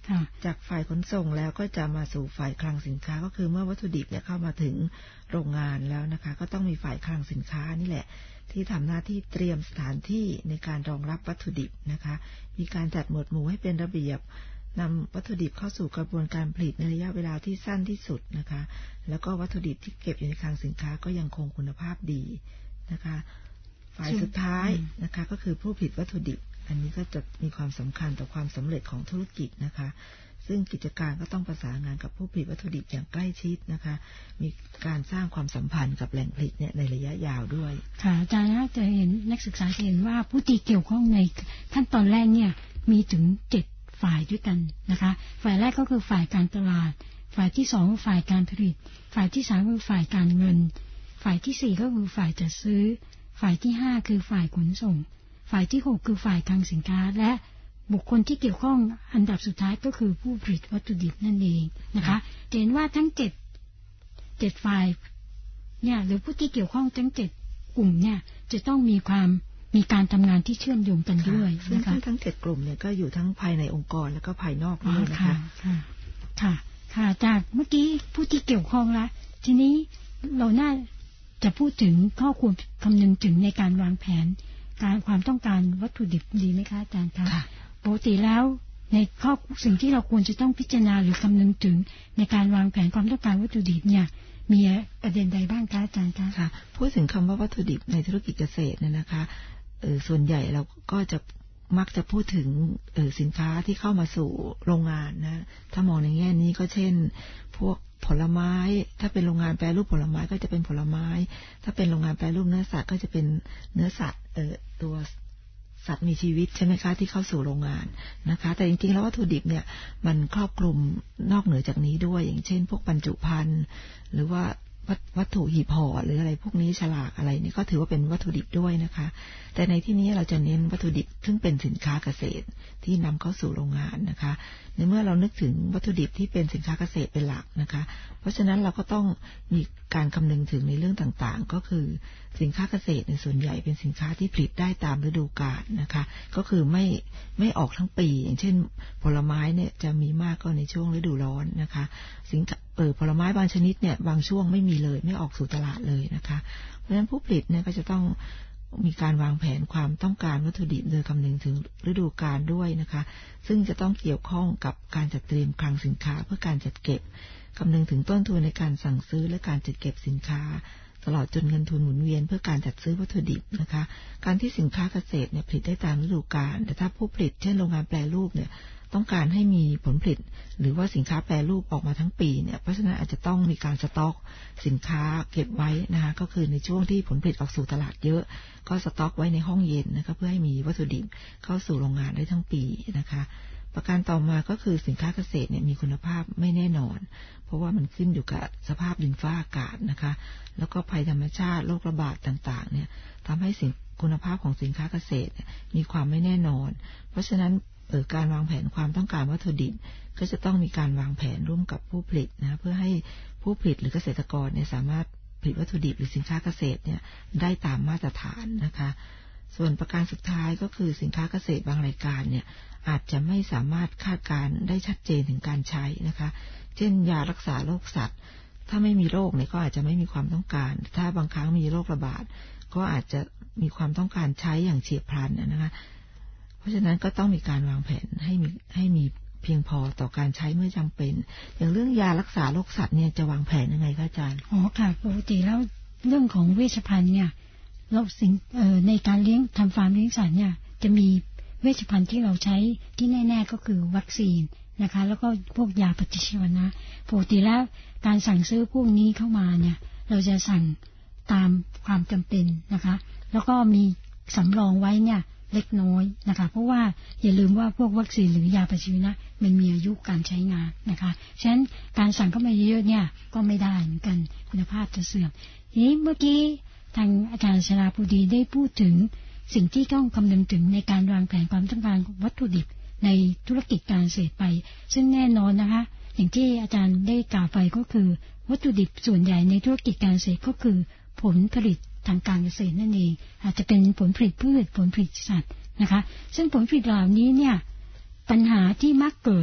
จากฝ่ายขนส่งแล้วก็จะมาสู่ฝ่ายคลังสินค้าก็คือเมื่อวัตถุดิบเนี่ยเข้ามาถึงโรงงานแล้วนะคะก็ต้องมีฝ่ายคลังสินค้านี่แหละที่ทำหน้าที่เตรียมสถานที่ในการรองรับวัตถุดิบนะคะมีการจัดหมวดหมู่ให้เป็นระเบียบนำวัตถุดิบเข้าสู่กระบวนการผลิตในระยะเวลาที่สั้นที่สุดนะคะแล้วก็วัตถุดิบที่เก็บอยู่ในคลังสินค้าก็ยังคงคุณภาพดีนะคะฝ่ายสุดท้ายนะคะก็คือผู้ผลิตวัตถุดิบอันนี้ก็จะมีความสำคัญต่อความสำเร็จของธุรกิจนะคะซึ่งกิจการก็ต้องประสานงานกับผู้ผลิตวัตถุดิบอย่างใกล้ชิดนะคะมีการสร้างความสัมพันธ์กับแหล่งผลิตเนี่ยในระยะยาวด้วยค่ะอาจารย์น่าจะเห็นนักศึกษาจะเห็นว่าผู้ที่เกี่ยวข้องในขั้นตอนแรกเนี่ยมีถึงเจ็ดฝ่ายด้วยกันนะคะฝ่ายแรกก็คือฝ่ายการตลาดฝ่ายที่สองคือฝ่ายการผลิตฝ่ายที่สามคือฝ่ายการเงินฝ่ายที่สี่ก็คือฝ่ายจัดซื้อฝ่ายที่ห้าคือฝ่ายขนส่งฝ่ายที่หกคือฝ่ายคลังสินค้าและบุคคลที่เกี่ยวข้องอันดับสุดท้ายก็คือผู้ผลิตวัตถุดิบนั่นเองนะคะเห็นว่าทั้งเจ็ดเจ็ดฝ่ายเนี่ยหรือผู้ที่เกี่ยวข้องทั้งเจ็ดกลุ่มเนี่ยจะต้องมีความมีการทำงานที่เชื่อมโยงกันด้วยนะคะทั้งเจ็ดกลุ่มเนี่ยก็อยู่ทั้งภายในองค์กรแล้วก็ภายนอกด้วยนะคะค่ะค่ะค่ะจากเมื่อกี้ผู้ที่เกี่ยวข้องละทีนี้เราน่าจะพูดถึงข้อควรคำนึงถึงในการวางแผนการความต้องการวัตถุดิบดีไหมคะอาจารย์คะปกติแล้วในข้อสิ่งที่เราควรจะต้องพิจารณาหรือคำนึงถึงในการวางแผนความต้องการวัตถุดิบเนี่ยมีประเด็นใดบ้างคะอาจารย์คะค่ะพูดถึงคำว่าวัตถุดิบในธุรกิจเกษตรเนี่ยนะคะเออส่วนใหญ่เราก็จะมักจะพูดถึงเออสินค้าที่เข้ามาสู่โรงงานนะถ้ามองในแง่นี้ก็เช่นพวกผลไม้ถ้าเป็นโรงงานแปรรูปผลไม้ก็จะเป็นผลไม้ถ้าเป็นโรงงานแปรรูปเนื้อสัตว์ก็จะเป็นเนื้อสัตว์เออตัวสัตว์มีชีวิตใช่ไหมคะที่เข้าสู่โรงงานนะคะแต่จริงๆแล้ววัตถุดิบเนี่ยมันครอบคลุมนอกเหนือจากนี้ด้วยอย่างเช่นพวกบรรจุภัณฑ์หรือว่าวัตถุหีบห่อหรืออะไรพวกนี้ฉลากอะไรนี่ก็ถือว่าเป็นวัตถุดิบด้วยนะคะแต่ในที่นี้เราจะเน้นวัตถุดิบซึ่งเป็นสินค้าเกษตรที่นำเข้าสู่โรงงานนะคะในเมื่อเรานึกถึงวัตถุดิบที่เป็นสินค้าเกษตรเป็นหลักนะคะเพราะฉะนั้นเราก็ต้องมีการคำนึงถึงในเรื่องต่างๆก็คือสินค้าเกษตรในส่วนใหญ่เป็นสินค้าที่ผลิตได้ตามฤดูกาลนะคะก็คือไม่ไม่ออกทั้งปีอย่างเช่นผลไม้เนี่ยจะมีมากก็ในช่วงฤดูร้อนนะคะสินค้าเออผลไม้บางชนิดเนี่ยบางช่วงไม่มีเลยไม่ออกสู่ตลาดเลยนะคะเพราะฉะนั้นผู้ผลิตเนี่ยก็จะต้องมีการวางแผนความต้องการวัตถุดิบโดยคำนึงถึงฤดูกาลด้วยนะคะซึ่งจะต้องเกี่ยวข้องกับการจัดเตรียมคลังสินค้าเพื่อการจัดเก็บคำนึงถึงต้นทุนในการสั่งซื้อและการจัดเก็บสินค้าตลอดจนเงินทุนหมุนเวียนเพื่อการจัดซื้อวัตถุดิบนะคะการที่สินค้าเกษตรเนี่ยผลิตได้ตามฤดูกาลแต่ถ้าผู้ผลิตเช่นโรงงานแปรรูปเนี่ยต้องการให้มีผลผลิตหรือว่าสินค้าแปรรูปออกมาทั้งปีเนี่ยเพราะฉะนั้นอาจจะต้องมีการสต็อกสินค้าเก็บไว้นะคะก็คือในช่วงที่ผลผลิตออกสู่ตลาดเยอะก็สต็อกไว้ในห้องเย็นนะคะเพื่อให้มีวัตถุดิบเข้าสู่โรงงานได้ทั้งปีนะคะประการต่อมาก็คือสินค้าเกษตรเนี่ยมีคุณภาพไม่แน่นอนเพราะว่ามันขึ้นอยู่กับสภาพดินฟ้าอากาศนะคะแล้วก็ภัยธรรมชาติโรคระบาดต่างๆเนี่ยทำให้สิ่งคุณภาพของสินค้าเกษตรมีความไม่แน่นอนเพราะฉะนั้นเอ่อการวางแผนความต้องการวัตถุดิบก็จะต้องมีการวางแผนร่วมกับผู้ผลิตนะเพื่อให้ผู้ผลิตหรือเกษตรกรเนี่ยสามารถผลิตวัตถุดิบหรือสินค้าเกษตรเนี่ยได้ตามมาตรฐานนะคะส่วนประการสุดท้ายก็คือสินค้าเกษตรบางรายการเนี่ยอาจจะไม่สามารถคาดการณ์ได้ชัดเจนถึงการใช้นะคะเช่นยารักษาโรคสัตว์ถ้าไม่มีโรคเนี่ยก็อาจจะไม่มีความต้องการถ้าบางครั้งมีโรคระบาดก็อาจจะมีความต้องการใช้อย่างเฉียบพลันนะคะเพราะฉะนั้นก็ต้องมีการวางแผนให้มีให้มีเพียงพอต่อการใช้เมื่อจำเป็นอย่างเรื่องยารักษาโรคสัตว์เนี่ยจะวางแผนยังไงคะอาจารย์อ๋อค่ะปกติแล้วเรื่องของเวชภัณฑ์เนี่ยเราสิ่งเอ่อในการเลี้ยงทำฟาร์มเลี้ยงสัตว์เนี่ยจะมีเวชภัณฑ์ที่เราใช้ที่แน่ๆก็คือวัคซีนนะคะแล้วก็พวกยาปฏิชีวนะปกติแล้วการสั่งซื้อพวกนี้เข้ามาเนี่ยเราจะสั่งตามความจำเป็นนะคะแล้วก็มีสำรองไว้เนี่ยเล็กน้อยนะคะเพราะว่าอย่าลืมว่าพวกวัคซีนหรือยาปฏิชีวนะมันมีอายุการใช้งานนะคะฉะนั้นการสั่งเข้ามาเยอะๆเนี่ยก็ไม่ได้เหมือนกันคุณภาพจะเสื่อมทีนี้เมื่อกี้ทางอาจารย์ชลาภูดีได้พูดถึงสิ่งที่ต้องคำนึงถึงในการวางแผนความต้องการวัตถุดิบในธุรกิจการเกษตรไปซึ่งแน่นอนนะคะอย่างที่อาจารย์ได้กล่าวไปก็คือวัตถุดิบส่วนใหญ่ในธุรกิจการเกษตรก็คือผลผลิตทางการเกษตรนั่นเองอาจจะเป็นผลผลิตพืชผลผลิตสัตว์นะคะซึ่งผลผลิตเหล่านี้เนี่ยปัญหาที่มักเกิด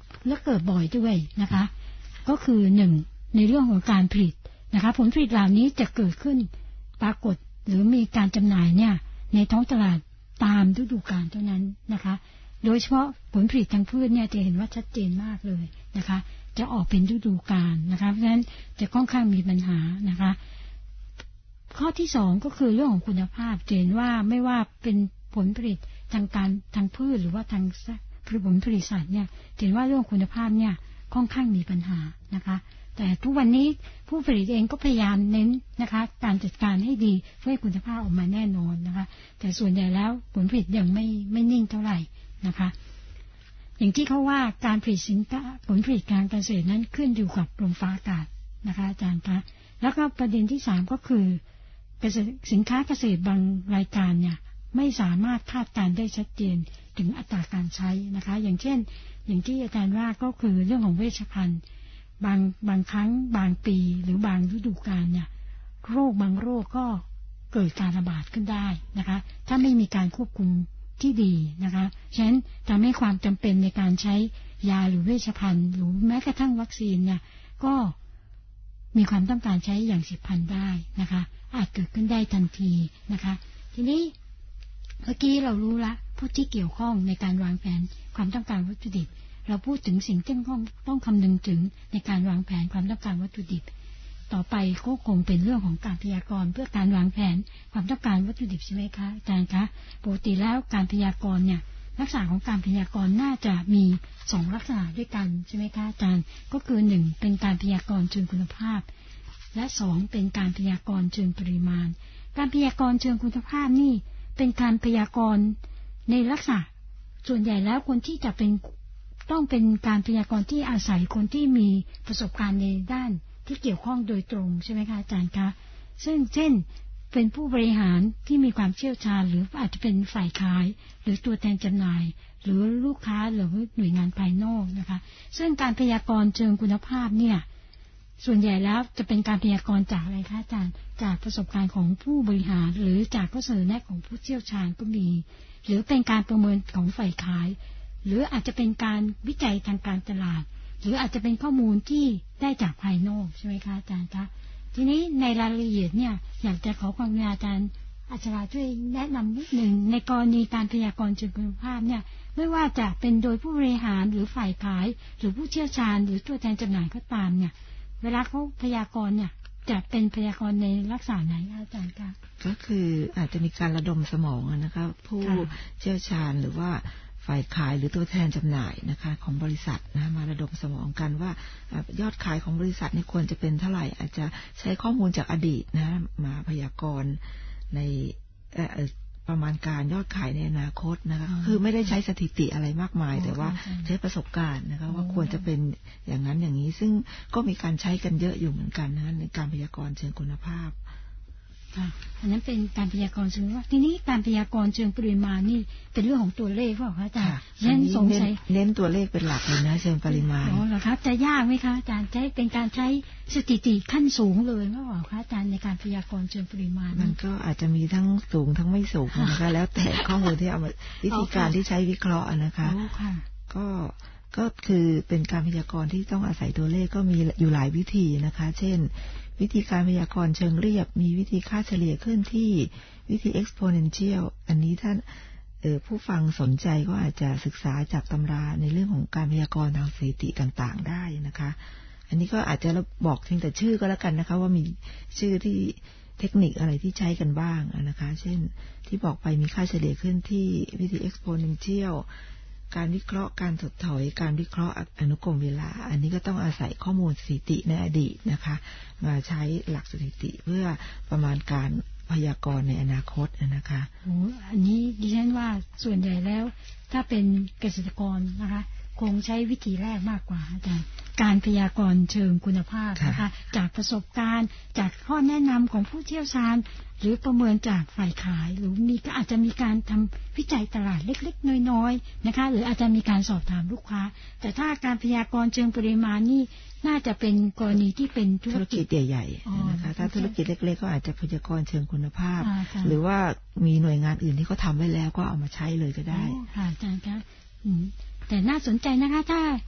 และเกิดบ่อยด้วยนะคะก็คือหนึ่งในเรื่องของการผลิตนะคะผลผลิตเหล่านี้จะเกิดขึ้นปรากฏหรือมีการจำหน่ายเนี่ยในท้องตลาดตามฤดูกาลเท่านั้นนะคะโดยเฉพาะผลผลิตทางพืชเนี่ยจะเห็นว่าชัดเจนมากเลยนะคะจะออกเป็นฤดูกาลนะคะเพราะฉะนั้นจะค่อนข้างมีปัญหานะคะข้อที่สองก็คือเรื่องของคุณภาพเห็นว่าไม่ว่าเป็นผลผลิตทางการทางพืชหรือว่าทางผลผลิตสัตว์เนี่ยเห็นว่าเรื่องคุณภาพเนี่ยค่อนข้างมีปัญหานะคะแต่ทุกวันนี้ผู้ผลิตเองก็พยายามเน้นนะคะการจัดการให้ดีเพื่อให้คุณภาพออกมาแน่นอนนะคะแต่ส่วนใหญ่แล้วผลผลิตยังไม่ไม่นิ่งเท่าไหร่นะคะอย่างที่เขาว่าการผลิตสินค้าผลผลิตการเกษตรนั้นขึ้นอยู่กับลมฟ้าอากาศนะคะอาจารย์คะแล้วก็ประเด็นที่สามก็คือสินค้าเกษตรบางรายการเนี่ยไม่สามารถคาดการได้ชัดเจนถึงอัตราการใช้นะคะอย่างเช่นอย่างที่อาจารย์ว่าก็คือเรื่องของเวชภัณฑ์บางบางครั้งบางปีหรือบางฤดูกาลเนี่ยโรคบางโรคก็เกิดการระบาดขึ้นได้นะคะถ้าไม่มีการควบคุมที่ดีนะคะฉะนั้นทำให้ความจำเป็นในการใช้ยาหรือเวชภัณฑ์หรือแม้กระทั่งวัคซีนเนี่ยก็มีความต้องการใช้อย่างฉับพลันได้นะคะอาจเกิดขึ้นได้ทันทีนะคะทีนี้เมื่อกี้เรารู้ละผู้ที่เกี่ยวข้องในการวางแผนความต้องการวัตถุดิบเราพูดถึงสิ่งที่ต้องต้องคำนึงถึงในการวางแผนความต้องการวัตถุดิบต่อไปก็คงเป็นเรื่องของการพยากรณ์เพื่อการวางแผนความต้องการวัตถุดิบใช่ไหมคะอาจารย์คะปกติแล้วการพยากรณ์เนี่ยลักษณะของการพยากรณ์น่าจะมีสองลักษณะด้วยกันใช่ไหมคะอาจารย์ก็คือหนึ่งเป็นการพยากรณ์เชิงคุณภาพและสองเป็นการพยากรณ์เชิงปริมาณการพยากรณ์เชิงคุณภาพนี่เป็นการพยากรณ์ในลักษณะส่วนใหญ่แล้วคนที่จะเป็นต้องเป็นการพยากรณ์ที่อาศัยคนที่มีประสบการณ์ในด้านที่เกี่ยวข้องโดยตรงใช่ไหมคะอาจารย์คะซึ่งเช่นเป็นผู้บริหารที่มีความเชี่ยวชาญหรืออาจจะเป็นฝ่ายขายหรือตัวแทนจำหน่ายหรือลูกค้าหรือหน่วยงานภายนอกนะคะซึ่งการพยากรณ์เชิงคุณภาพเนี่ยส่วนใหญ่แล้วจะเป็นการพยากรณ์จากอะไรคะอาจารย์จากประสบการณ์ของผู้บริหารหรือจากข้อเสนอแนะของผู้เชี่ยวชาญก็มีหรือเป็นการประเมินของฝ่ายขายหรืออาจจะเป็นการวิจัยทางการตลาดหรืออาจจะเป็นข้อมูลที่ได้จากภายนอกใช่ไหมคะอาจารย์คะทีนี้ในรายละเอียดเนี่ยอยากจะขอความกรุณาอาจารย์อัชราช่วยแนะนำนิดหนึ่งในกรณีการพยากรณ์เชิงคุณภาพเนี่ยไม่ว่าจะเป็นโดยผู้บริหารหรือฝ่ายขายหรือผู้เชี่ยวชาญหรือตัวแทนจำหน่ายก็ตามเนี่ยเวลาเขาพยากรณ์เนี่ยจะเป็นพยากรณ์ในลักษณะไหนอาจารย์คะก็คืออาจจะมีการระดมสมองนะคะผู้เชี่ยวชาญหรือว่าฝ่ายขายหรือตัวแทนจำหน่ายนะคะของบริษัทนะมาระดมสมองกันว่ายอดขายของบริษัทนี่ควรจะเป็นเท่าไหร่อาจจะใช้ข้อมูลจากอดีตนะมาพยากรณ์ในประมาณการยอดขายในอนาคตนะคะคือไม่ได้ใช้สถิติอะไรมากมายแต่ว่าใช้ประสบการณ์นะคะว่าควรจะเป็นอย่างนั้นอย่างนี้ซึ่งก็มีการใช้กันเยอะอยู่เหมือนกันนะในการพยากรณ์เชิงคุณภาพอันนั้นเป็นการพยากรณ์เชิงว่าทีนี้การพยากรณ์เชิงปริมาณนี่เป็นเรื่องของตัวเลขเปล่าคะอาจารย์เน้นสงสัยเน้นตัวเลขเป็นหลักเลยนะเชิงปริมาณอ๋อเหรอครับจะยากไหมคะอาจารย์ใช้เป็นการใช้สถิติขั้นสูงเลยเปล่าคะอาจารย์ในการพยากรณ์เชิงปริมาณมันก็อาจจะมีทั้งสูงทั้งไม่สูงนะคะแล้วแต่ข้อมูลที่เอามาวิธีการที่ใช้วิเคราะห์นะคะก็ก็คือเป็นการพยากรณ์ที่ต้องอาศัยตัวเลขก็มีอยู่หลายวิธีนะคะเช่นวิธีการพยากรณ์เชิงเรียบมีวิธีค่าเฉลี่ยเคลื่อนที่วิธี exponential อันนี้ท่านผู้ฟังสนใจก็อาจจะศึกษาจากตำราในเรื่องของการพยากรณ์ทางสถิติต่างๆได้นะคะอันนี้ก็อาจจะบอกเพียงแต่ชื่อก็แล้วกันนะคะว่ามีชื่อที่เทคนิคอะไรที่ใช้กันบ้างนะคะเช่นที่บอกไปมีค่าเฉลี่ยเคลื่อนที่วิธี exponentialการวิเคราะห์การถดถอยการวิเคราะห์อนุกรมเวลาอันนี้ก็ต้องอาศัยข้อมูลสถิติในอดีตนะคะมาใช้หลักสถิติเพื่อประมาณการพยากรณ์ในอนาคตนะคะโอ้อันนี้ดิฉันว่าส่วนใหญ่แล้วถ้าเป็นเกษตรกรนะคะคงใช้วิธีแรกมากกว่าอาจารย์การพยากรณ์เชิงคุณภาพนะคะจากประสบการณ์จากข้อแนะนำของผู้เชี่ยวชาญหรือประเมินจากฝ่ายขายหรือมีก็อาจจะมีการทำวิจัยตลาดเล็กๆน้อยๆนะคะหรืออาจจะมีการสอบถามลูกค้าแต่ถ้าการพยากรณ์เชิงปริมาณนี่น่าจะเป็นกรณีที่เป็นธุรกิจใหญ่ๆนะคะถ้าธุรกิจเล็กๆก็อาจจะพยากรณ์เชิงคุณภาพหรือว่ามีหน่วยงานอื่นที่เขาทำไว้แล้วก็เอามาใช้เลยก็ได้ค่ะอาจารย์คะแต่น่าสนใจนะคะถ้า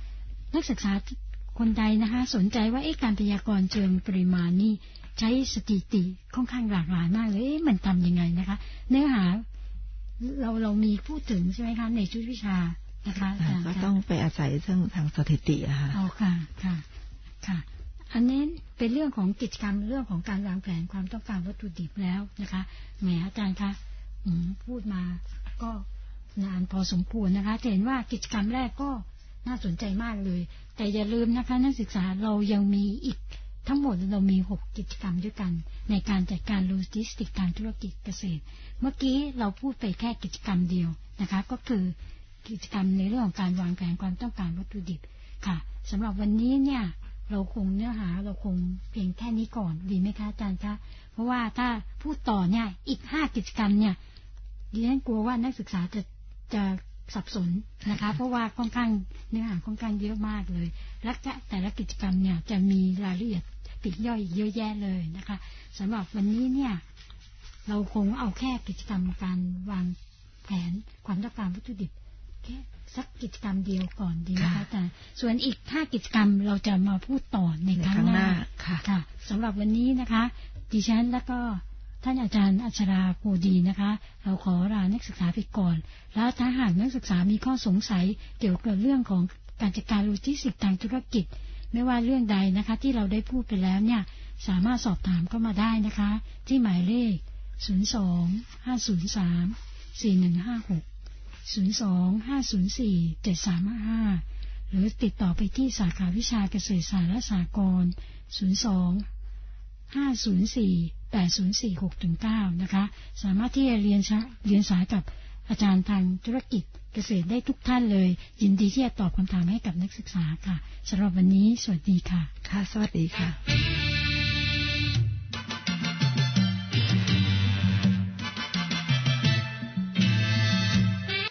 นักศึกษาคนใดนะคะสนใจว่าการพยากรณ์เชิงปริมาณนี่ใช้สถิติค่อนข้างหลากหลายมากเลยมันทำยังไงนะคะเนื้อหาเราเรามีพูดถึงใช่ไหมคะในชุดวิชานะคะก็ต้องไปอาศัยเรื่องทางสถิติอะค่ะอ๋อค่ะค่ะค่ะอันนี้เป็นเรื่องของกิจกรรมเรื่องของการวางแผนความต้องการวัตถุดิบแล้วนะคะแหมอาจารย์คะพูดมาก็นานพอสมควรนะคะเห็นว่ากิจกรรมแรกก็น่าสนใจมากเลยแต่อย่าลืมนะคะนักศึกษาเรายังมีอีกทั้งหมดเรามีหกกิจกรรมด้วยกันในการจัดการโลจิสติกการธุรกิจเกษตรเมื่อกี้เราพูดไปแค่กิจกรรมเดียวนะคะก็คือกิจกรรมในเรื่องของการวางแผนความต้องการวัตถุดิบค่ะสำหรับวันนี้เนี่ยเราคงเนื้อหาเราคงเพียงแค่นี้ก่อนดีไหมคะอาจารย์คะเพราะว่าถ้าพูดต่อเนี่ยอีกห้ากิจกรรมเนี่ยดิฉันกลัวว่านักศึกษาจะจะสับสนนะคะเพราะว่าค่อนข้างเนื้อหาค่อนข้างเยอะมากเลยและแต่ละกิจกรรมเนี่ยจะมีรายละเอียดปลีกย่อยเยอะแยะเลยนะคะสำหรับวันนี้เนี่ยเราคงเอาแค่กิจกรรมการวางแผนความต้องการวัตถุดิบแค่สักกิจกรรมเดียวก่อนดีนะคะแต่ส่วนอีกห้ากิจกรรมเราจะมาพูดต่อในครั้งหน้าค่ะสำหรับวันนี้นะคะดิฉันแล้วก็ท่านอาจารย์อัชราโพดีนะคะเราขอลานักศึกษาไปก่อนแล้วถ้าหากนักศึกษามีข้อสงสัยเกี่ยวกับเรื่องของการจัดการโลจิสติกส์ทางธุรกิจไม่ว่าเรื่องใดนะคะที่เราได้พูดไปแล้วเนี่ยสามารถสอบถามเข้ามาได้นะคะที่หมายเลขศูนย์ สอง ห้า ศูนย์ สาม สี่ หนึ่ง ห้า หก ศูนย์ สอง ห้า ศูนย์ สี่ เจ็ด สาม ห้า ห้าหรือติดต่อไปที่สาขาวิชาเกษตรศาสตร์และสหกรณ์ศูนย์ สอง ห้า ศูนย์ สี่ แปด ศูนย์ สี่ หก เก้า นะคะสามารถที่จะเรียนเรียนสายกับอาจารย์ทางธุรกิจเกษตรได้ทุกท่านเลยยินดีที่จะตอบคำถามให้กับนักศึกษาค่ะสำหรับวันนี้สวัสดีค่ะค่ะสวัสดีค่ะ